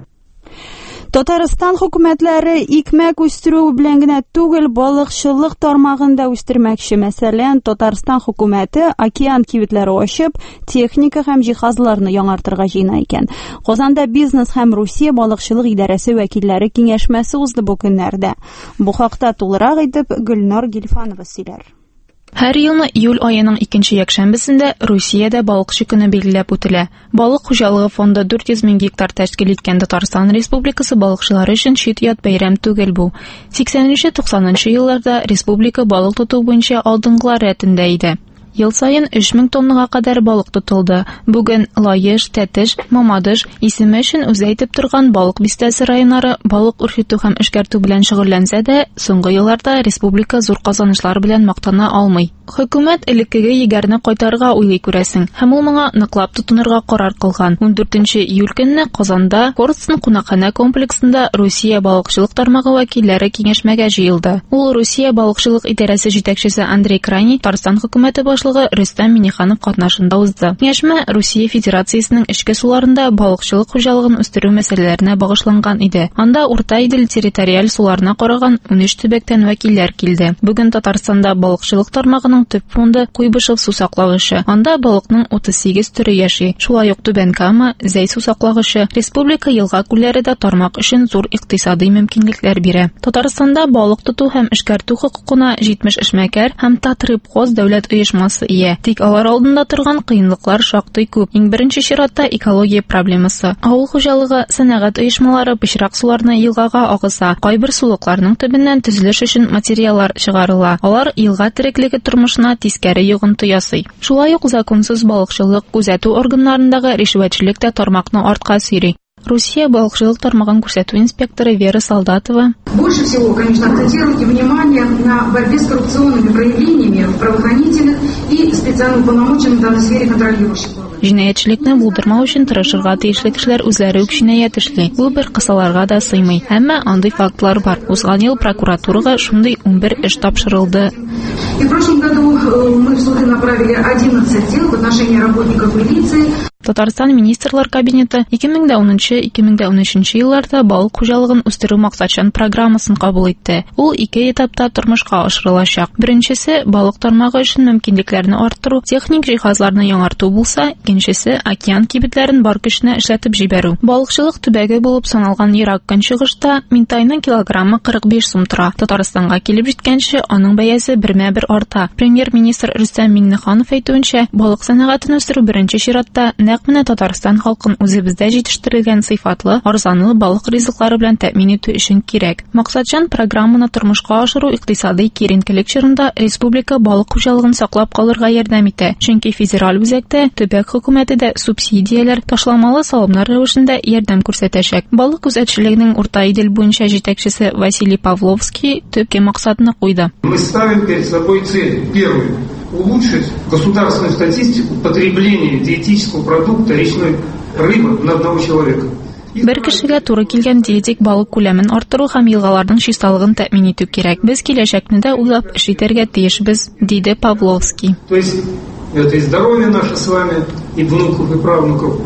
Татарстан хөкүмәтләре икмәк үстерү белән генә түгел, балыкчылык тармагында үстермәкче. Мәсәлән, Татарстан хөкүмәте океан кибетләре ачып, техника һәм җиһазларны яңартырга җыена икән. Казанда бизнес һәм Русия балыкчылык идарәсе вәкилләре киңәшмәсе узды бу көннәрдә. Бу хакта тулырак итеп Гөлнар Гилфанова сөйләр. Һәр елны июль аеның икенче якшәмбесендә Русиядә балыкчы көне билгеләп үтелә. Балык хуҗалыгы фонды дүрт йөз мең гектар тәшкил иткән Татарстан Республикасы балыкчылары өчен чит-ят бәйрәм түгел бу. сиксәненче-туксанынчы елларда республика балык тоту буенча алдынгылар рәтендә иде. Ел сайын өч мең тоннага кадәр балык тотылды. Бүген Лаеш, Тәтеш, Мамадыш исеме өчен үзе әйтеп торган балык бистәсе районнары балык үрчетү һәм эшкәртү белән шөгыльләнсә дә, соңгы елларда республика зур казанышлар белән мактана алмый. Хөкүмәт элеккеге егәрне кайтарырга уйлый күрәсең, һәм ул моңа ныклап тотынырга карар кылган. ундүртенче июль көнне Казанда Корстон кунакханә комплексында Русия балыкчылык тармагы вәкилләре киңәшмәгә җыелды. Ул Русия балыкчылык идарәсе җитәкчесе Андрей Крайний, Татарстан хөкүмәте башлыгы Рөстәм Миниханов катнашында узды. Киңәшмә Русия Федерациясенең эчке суларында балыкчылык хуҗалыгын үстерү мәсьәләләренә багышланган иде. Анда Урта Идел территориаль суларына караган ун өч төбәктән вәкилләр килде. Бүген Татарстанда балыкчылык тармагының төп фонды Куйбышев су саклагычы. Анда балыкның утыз сигез төре яши. Шулай ук Түбән Кама, Зәй су саклагычы. Республика елга күлләре дә тармак өчен зур икътисади мөмкинлекләр бирә. Татарстанда балык тоту һәм эшкәртү хокукына җитмеш эшмәкәр һәм Татрибхоз дәүләт оешмасы ия. Тик алар алдында торган кыенлыклар шактый күп. Иң беренче чиратта экология проблемасы. Авыл хуҗалыгы, сәнәгать оешмалары пычрак суларны елгага агыза. Кайбер сулыкларның төбеннән төзелеш өчен материаллар чыгарыла. Алар елга тереклеге тормышына тискәре йогынты ясый. Шулай ук законсыз балыкчылык күзәтү органнарындагы ришвәтчелек тә тармакны артка сөйри. Русия балыкчылык тармагын күрсәтү инспекторы Вера Солдатова. Больше всего, конечно, акцентируйте внимание на борьбе с коррупционными проявлениями правоохранительных и специально уполномоченных в данной сфере контролирующих органов. Җинаятьчелекне булдырмау өчен тырышырга тиешле кешеләр үзләре үк җинаять эшли. Бу бер кысаларга да сыймый. Әмма андый фактлар бар. Узган ел прокуратурага шундый ун бер эш тапшырылды. И в прошлом году мы в суды направили одиннадцать дел в отношении работников милиции. Татарстан министрлар кабинеты ике мең унынчы - ике мең унөченче елларда балык хуҗалыгын үстерү максатчан программасын кабул итте. Ул ике этапта тормышка ашырылачак. Беренчесе балык тармагы өчен мөмкинлекләрне арттыру, техник җиһазларны яңарту булса, икенчесе океан кибетләрен бар көченә эшләтеп җибәрү. Балыкчылык төбәге булып саналган Ерак Көнчыгышта минтайның килограммы кырык биш сум тора. Татарстанга килеп җиткәнче аның бәясе бермә-бер арта. Премьер-министр Рөстәм Миннеханов әйтүенчә, балык сәнәгатен үстерү беренче чиратта нәкъ менә Татарстан халкын үзебездә җитештерелгән сыйфатлы, арзанлы балык ризыклары белән тәэмин итү өчен кирәк. Максатчан программаны тормышка ашыру икътисади киеренкелек чорында республика балык хуҗалыгын саклап калырга ярдәм итә. Чөнки федераль үзәктә төбәк хөкүмәте дә субсидияләр, ташламалы салымнар рәвешендә ярдәм күрсәтәчәк. Балык күзәтчелегенең Урта Идел буенча җитәкчесе Василий Павловский төп максатны куйды. Мы ставим перед собой цель. Первый – улучшить государственную статистику потребления диетического продукта речной рыбы на одного человека. Бер кешегә туры килгән диетик балык күләмен арттыру һәм елгаларның чисталыгын тәэмин итү кирәк. Без киләчәкне дә уйлап эш итәргә тиешбез, диде Павловский. То есть это и здоровье наше с вами, и внуков, и правнуков.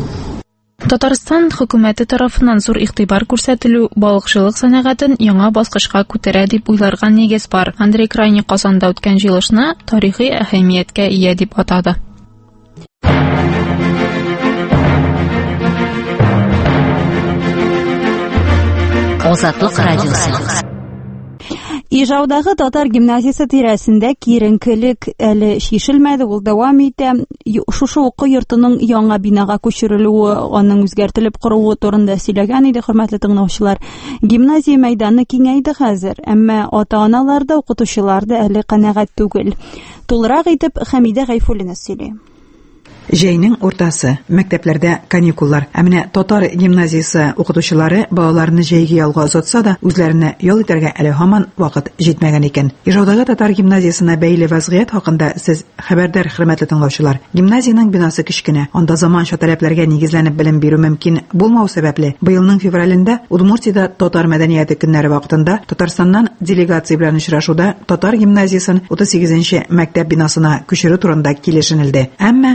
Татарстан хөкүмәте тарафыннан зур игътибар күрсәтелү балыкчылык сәнәгатен яңа баскычка күтәрә дип уйларга нигез бар. Андрей Крайний Казанда үткән җыелышны тарихи әһәмияткә ия дип атады. Азатлык радиосы. Ижаудагы татар гимназиясе тирәсендә киеренкелек әле шишелмәде, ул дәвам итә. Шушы уку йортының яңа бинага күчерелүе, аның үзгәртелеп корылуы турында сөйләгән иде, хөрмәтле тыңлаучылар. Гимназия мәйданы киңәйде хәзер, әмма ата-аналар да, укытучылар да әле канәгать түгел. Тулырак итеп Хәмидә Гайфуллина сөйли. Җәйнең уртасы, мәктәпләрдә каникуллар. Ә менә татар гимназиясе укытучылары балаларны җәйге ялга озатса да, үзләренә ял итәргә әле һаман вакыт җитмәгән икән. Ижаудагы татар гимназиясенә бәйле вазгыять хакында сез хәбәрдар, хөрмәтле тыңлаучылар. Гимназияның бинасы кечкенә, анда заманча таләпләргә нигезләнеп белем бирү мөмкин булмау сәбәпле, быелның февралендә Удмуртиядә татар мәдәнияте көннәре вакытында Татарстаннан делегация белән очрашуда татар гимназиясен утыз сигезенче мәктәп бинасына күчерү турында килешенелде. Әмма бу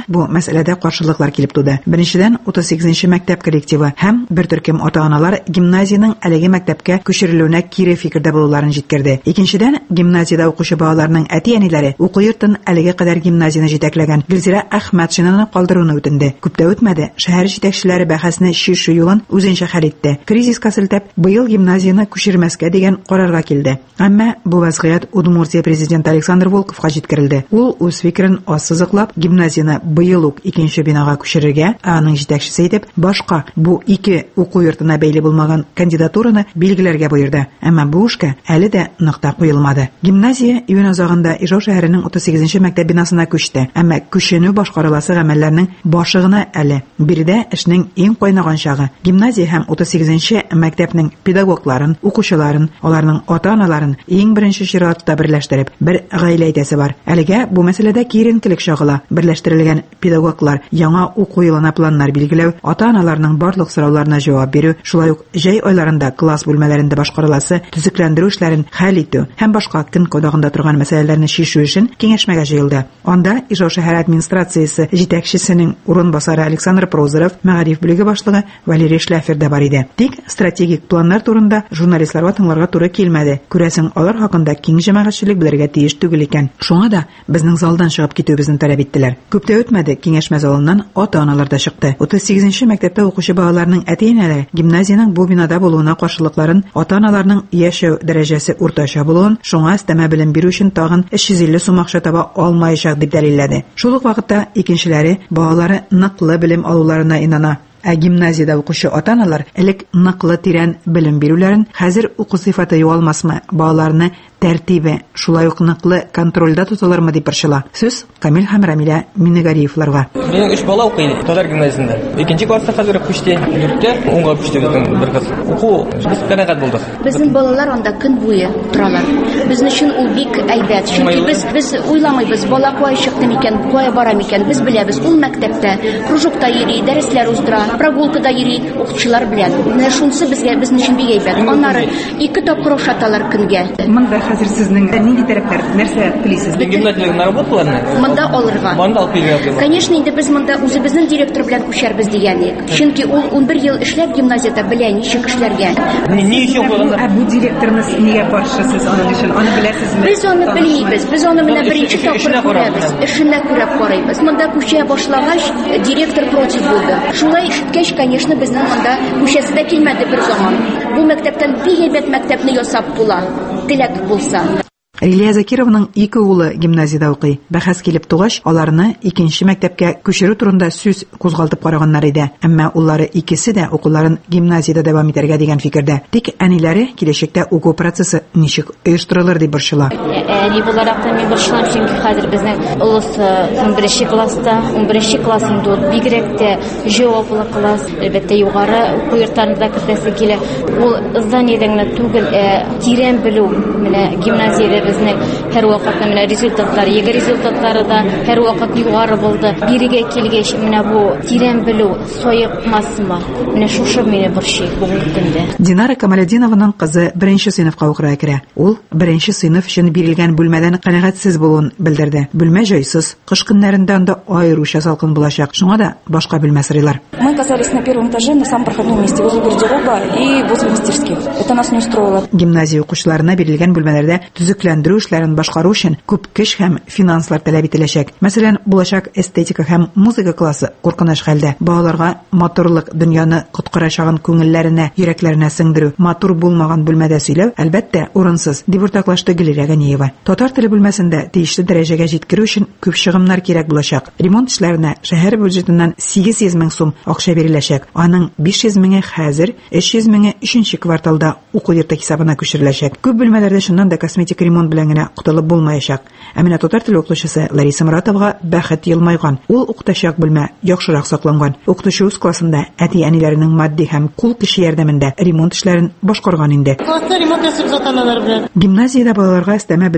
мәсьәләдә каршылыклар килеп туды. Беренчедән, утыз сигезенче мәктәп коллективы һәм бер төркем ата-аналар гимназияның әлеге мәктәпкә күчерелүенә кире фикердә булуларын җиткерде. Икенчедән, гимназиядә укучы балаларның әти-әниләре уку йортын әлеге кадәр гимназияны җитәкләгән Гөлзирә Әхмәтшинаны калдыруны үтенде. Күптә үтмәде, шәһәр җитәкчеләре бәхәсне чишү юлын үзенчә хәл итте. Кризиска селтәп, быел гимназияны күчермәскә дигән карарга килде. Әмма бу вазгыять Удмуртия президенты Александр Волковка җиткерелде. Ул үз фикерен ассызыклап, гимназияны быел ук икенче бинага күчерергә, аның җитәкчесе итеп, башка бу ике уку йортына бәйле булмаган кандидатураны билгеләргә боерды. Әмма бу эшкә әле дә нокта куелмады. Гимназия июнь азагында Ижау шәһәренең утыз сигезенче мәктәп бинасына күчте. Әмма күченү башкарыласы гамәлләрнең башыгына әле. Биредә эшнең иң кайнаган чагы. Гимназия һәм утыз сигезенче мәктәпнең педагогларын, укучыларын, аларның ата-аналарын иң беренче чиратта берләштереп, бер гаилә итәсе бар. Әлегә бу мәсьәләдә киеренкелек чагыла. Берләштерелгән педагоглар яңа уку елына планнар билгеләү, ата-аналарның барлык сорауларына җавап бирү, шулай ук җәй айларында класс бүлмәләрендә башкарыласы төзекләндерү эшләрен хәл итү һәм башка көн кодагында торган мәсьәләләрне чишү өчен киңәшмәгә җыелды. Анда Ижау шәһәр администрациясе җитәкчесенең урынбасары Александр Прозоров, мәгариф бүлеге башлыгы Валерий Шляфер дә бар иде. Тик стратегик планнар турында журналистларга тыңларга туры килмәде. Күрәсең, алар хакында киң җәмәгатьчелек белергә тиеш түгел икән. Шуңа да безнең залдан чыгып китүебезне таләп иттеләр. Күптә үтмәде, киңәшмә залыннан ата-аналар да чыкты. утыз сигезенче мәктәптә укучы балаларның әти-әниләре гимназияның бу бинада булуына каршылыкларын, ата-аналарның яшәү дәрәҗәсе уртача булуын, шуңа өстәмә белем бирү өчен тагын өч йөз илле сум акча таба алмаячак дип дәлилләде. Шул ук вакытта икенчеләре балалары ныклы белем алуларына инана. Ә гимназиядә укучы ата-аналар элек ныклы тирән белем бирүләрен, хәзер уку сыйфаты югалмасмы, балаларны тәртибе, шулай ук ныклы контрольдә тотылырмы дип борчыла. Сүз Камил һәм Рамилә Минегариевларга. Минем үч бала укый Татар гимназиясендә. Икенче класста хәзер күчте, дүрттә унга күчте безнең бер кыз. Уку без канәгать булдык. Безнең балалар анда көн буе торалар. Безнең өчен ул бик әйбәт. Чөнки без без уйламыйбыз, бала кая чыкты микән, кая бара микән, без беләбез. Ул мәктәптә, кружокта йөри, дәресләр уздыра, прогулкада йөри, укытучылар белән. Менә шунысы безгә безнең өчен бик әйбәт. Аннары ике тапкыр ошаталар көнгә. Монда хәзер сезнең нинди тарафтар, нәрсә телисез? Гимназиянең работаларны монда алырга. Монда алып бирергә. Конечно, инде без монда үзебезнең директор белән күчәрбез дигән. Чөнки ул ун бер ел эшләп гимназиядә белә ничек эшләргә. Ни өчен куйганда? Бу директорны нигә каршысыз аның өчен? Аны беләсезме? Biz аны белмибез. Biz аны менә беренче тапкыр күрәбез. Эшенә күреп карыйбыз. Монда күчә башлагач, директор против булды. Шулай ишеткәч, конечно, безнең монда күчәсе дә килмәде бер заман. Бу мәктәптән бик әйбәт мәктәпне ясап була. Теләк булса. Рилия Закированың ике улы гимназиядә укый. Бәхәс килеп тугач, аларны икенче мәктәпкә күчерү турында сүз кузгалтып караганнар иде. Әмма уллары икесе дә укуларын гимназиядә дәвам итәргә дигән фикердә. Тик әниләре киләчәктә уку процессы ничек оештырылыр дип борчыла. Әни буларак та мин борчылам, чөнки хәзер безнең улысы ун беренче класста, ун беренче класс инде ул бигрәк тә җаваплы класс, әлбәттә югары уку йортларында кертәсе килә. Ул зданиедән түгел, тирән белү менә гимназиядә безнең һәр вакыт менә результатлар, яңа результатлары да һәр вакыт югары булды. Бирегә килгәч, менә бу тирән белү соекмасмы? Менә шушы мине борчый бүгенге көндә. Динара Камалетдинованың кызы беренче сыйныфка укырга керә. Ул беренче сыйныф өчен бирелгән бүлмәдән канәгатьсез булуын белдерде. Бүлмә җайсыз, кыш көннәрендә анда аеруча салкын булачак. Шуңа да башка бүлмә сорыйлар. Мы оказались на первом этаже, на самом проходном месте, возле гардероба и возле мастерских. Это нас не устроило. Гимназия укучыларына бирелгән бүлмәләрдә төзекләндерү эшләрен башкару өчен күп көч һәм финанслар таләп ителәчәк. Мәсәлән, булачак эстетика һәм музыка классы куркыныч хәлдә. Балаларга моторлык дөньяны коткарачагын күңелләренә, йөрәкләренә сеңдерү, матур булмаган бүлмәдә сөйләү, әлбәттә, урынсыз, дип уртаклашты Гөлирә Ганиева. Татар теле бүлмәсендә тиешле дәрәҗәгә җиткерү өчен күп чыгымнар кирәк булачак. Ремонт эшләренә шәһәр бюджетыннан сигез йөз мең сум акча биреләчәк. Аның биш йөз меңе хәзер, өч йөз меңе өченче кварталда уку йорты хисабына күчереләчәк. Күп бүлмәләрдә шуннан да косметик ремонт белән генә кутылып булмаячак. Ә менә татар теле укытучысы Лариса Моратовага бәхет елмайган. Ул укытачак бүлмә яхшырак сакланган. Укытучы үз классында әти-әниләренең матди һәм кул көче ярдәмендә ремонт эшләрен башкарган инде. Класста ремонт ясап затаналар белән. Гимназиядә балаларга өстәмә белем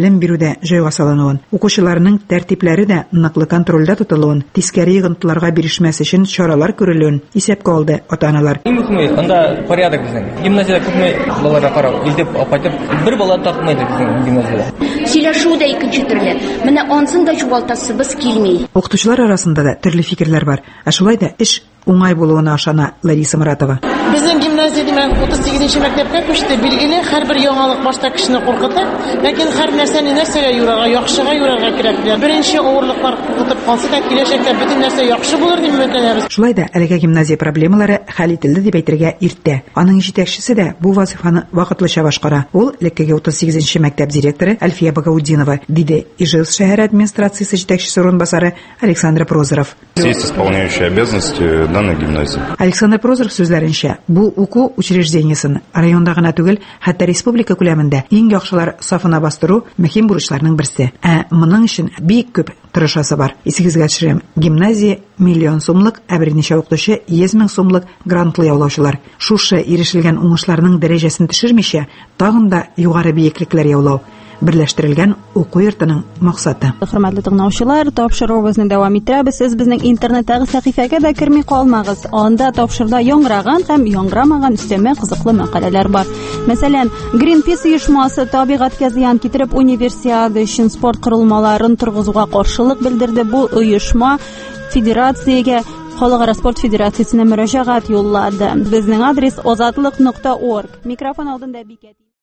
белем бирүдә җайга салынуын, укучыларның тәртипләре дә ныклы контрольдә тотылуын, тискәре йогынтыларга бирешмәс өчен чаралар күрелүен исәпкә алды ата-аналар. Иң мөһиме анда порядок безнең. Гимназиядә күпме балаларга карап, илтеп апайтып, бер бала тартмайды безнең гимназиядә. Сөйләшү дә икенче төрле. Менә ансын да чуалтасыбыз килми. Укытучылар арасында да төрле фикерләр бар. Ә шулай да эш уңай булуына ашана Лариса Маратова. Безнең гимназия димәк утыз сигезенче мәктәпкә күчте. Билгеле, һәрбер яңалык башта кешене куркыта, ләкин һәр нәрсәне нәрсәгә юрарга, яхшыга юрарга кирәк. Беренче авырлыклар куркытып калса да, киләчәктә бөтен нәрсә яхшы булыр дип өметләнәбез. Шулай да әлеге гимназия проблемалары хәл ителде дип әйтергә иртә. Аның җитәкчесе дә бу вазифаны вакытлыча башкара. Ул элеккеге утыз сигезенче мәктәп директоры Әлфия Багаудинова, диде Ижевск шәһәр администрациясе җитәкчесе орынбасары Александр Прозоров. Есть исполняющие обязанности данной гимназии. Александр Прозоров сүзләренчә, бу уку учреждениесен районда гына түгел, хәтта республика күләмендә иң яхшылар сафына бастыру мөһим бурычларның берсе. Ә моның өчен бик күп тырышасы бар. Исегезгә төшерәм, гимназия миллион сумлык, ә берничә укытучы йөз мең сумлык грантлы яулаучылар. Шушы ирешелгән уңышларның дәрәҗәсен төшермичә, тагын да югары биеклекләр яулау. Берләштерелгән уку йортының максаты. Хөрмәтле тыңлаучылар, тапшыруыбызны дәвам иттерәбез. Сез безнең интернеттагы сәхифәгә дә керми калмагыз. Анда тапшырда яңгыраган һәм яңгырамаган өстәмә кызыклы мәкаләләр бар. Мәсәлән, Greenpeace оешмасы табигатькә зыян китереп универсиада өчен спорт корылмаларын торгызуга каршылык белдерде. Бу оешма федерациягә Халыкара спорт федерациясенә мөрәҗәгать юллады. Безнең адрес озатлык нокта орг. Микрофон алдында Бикәт.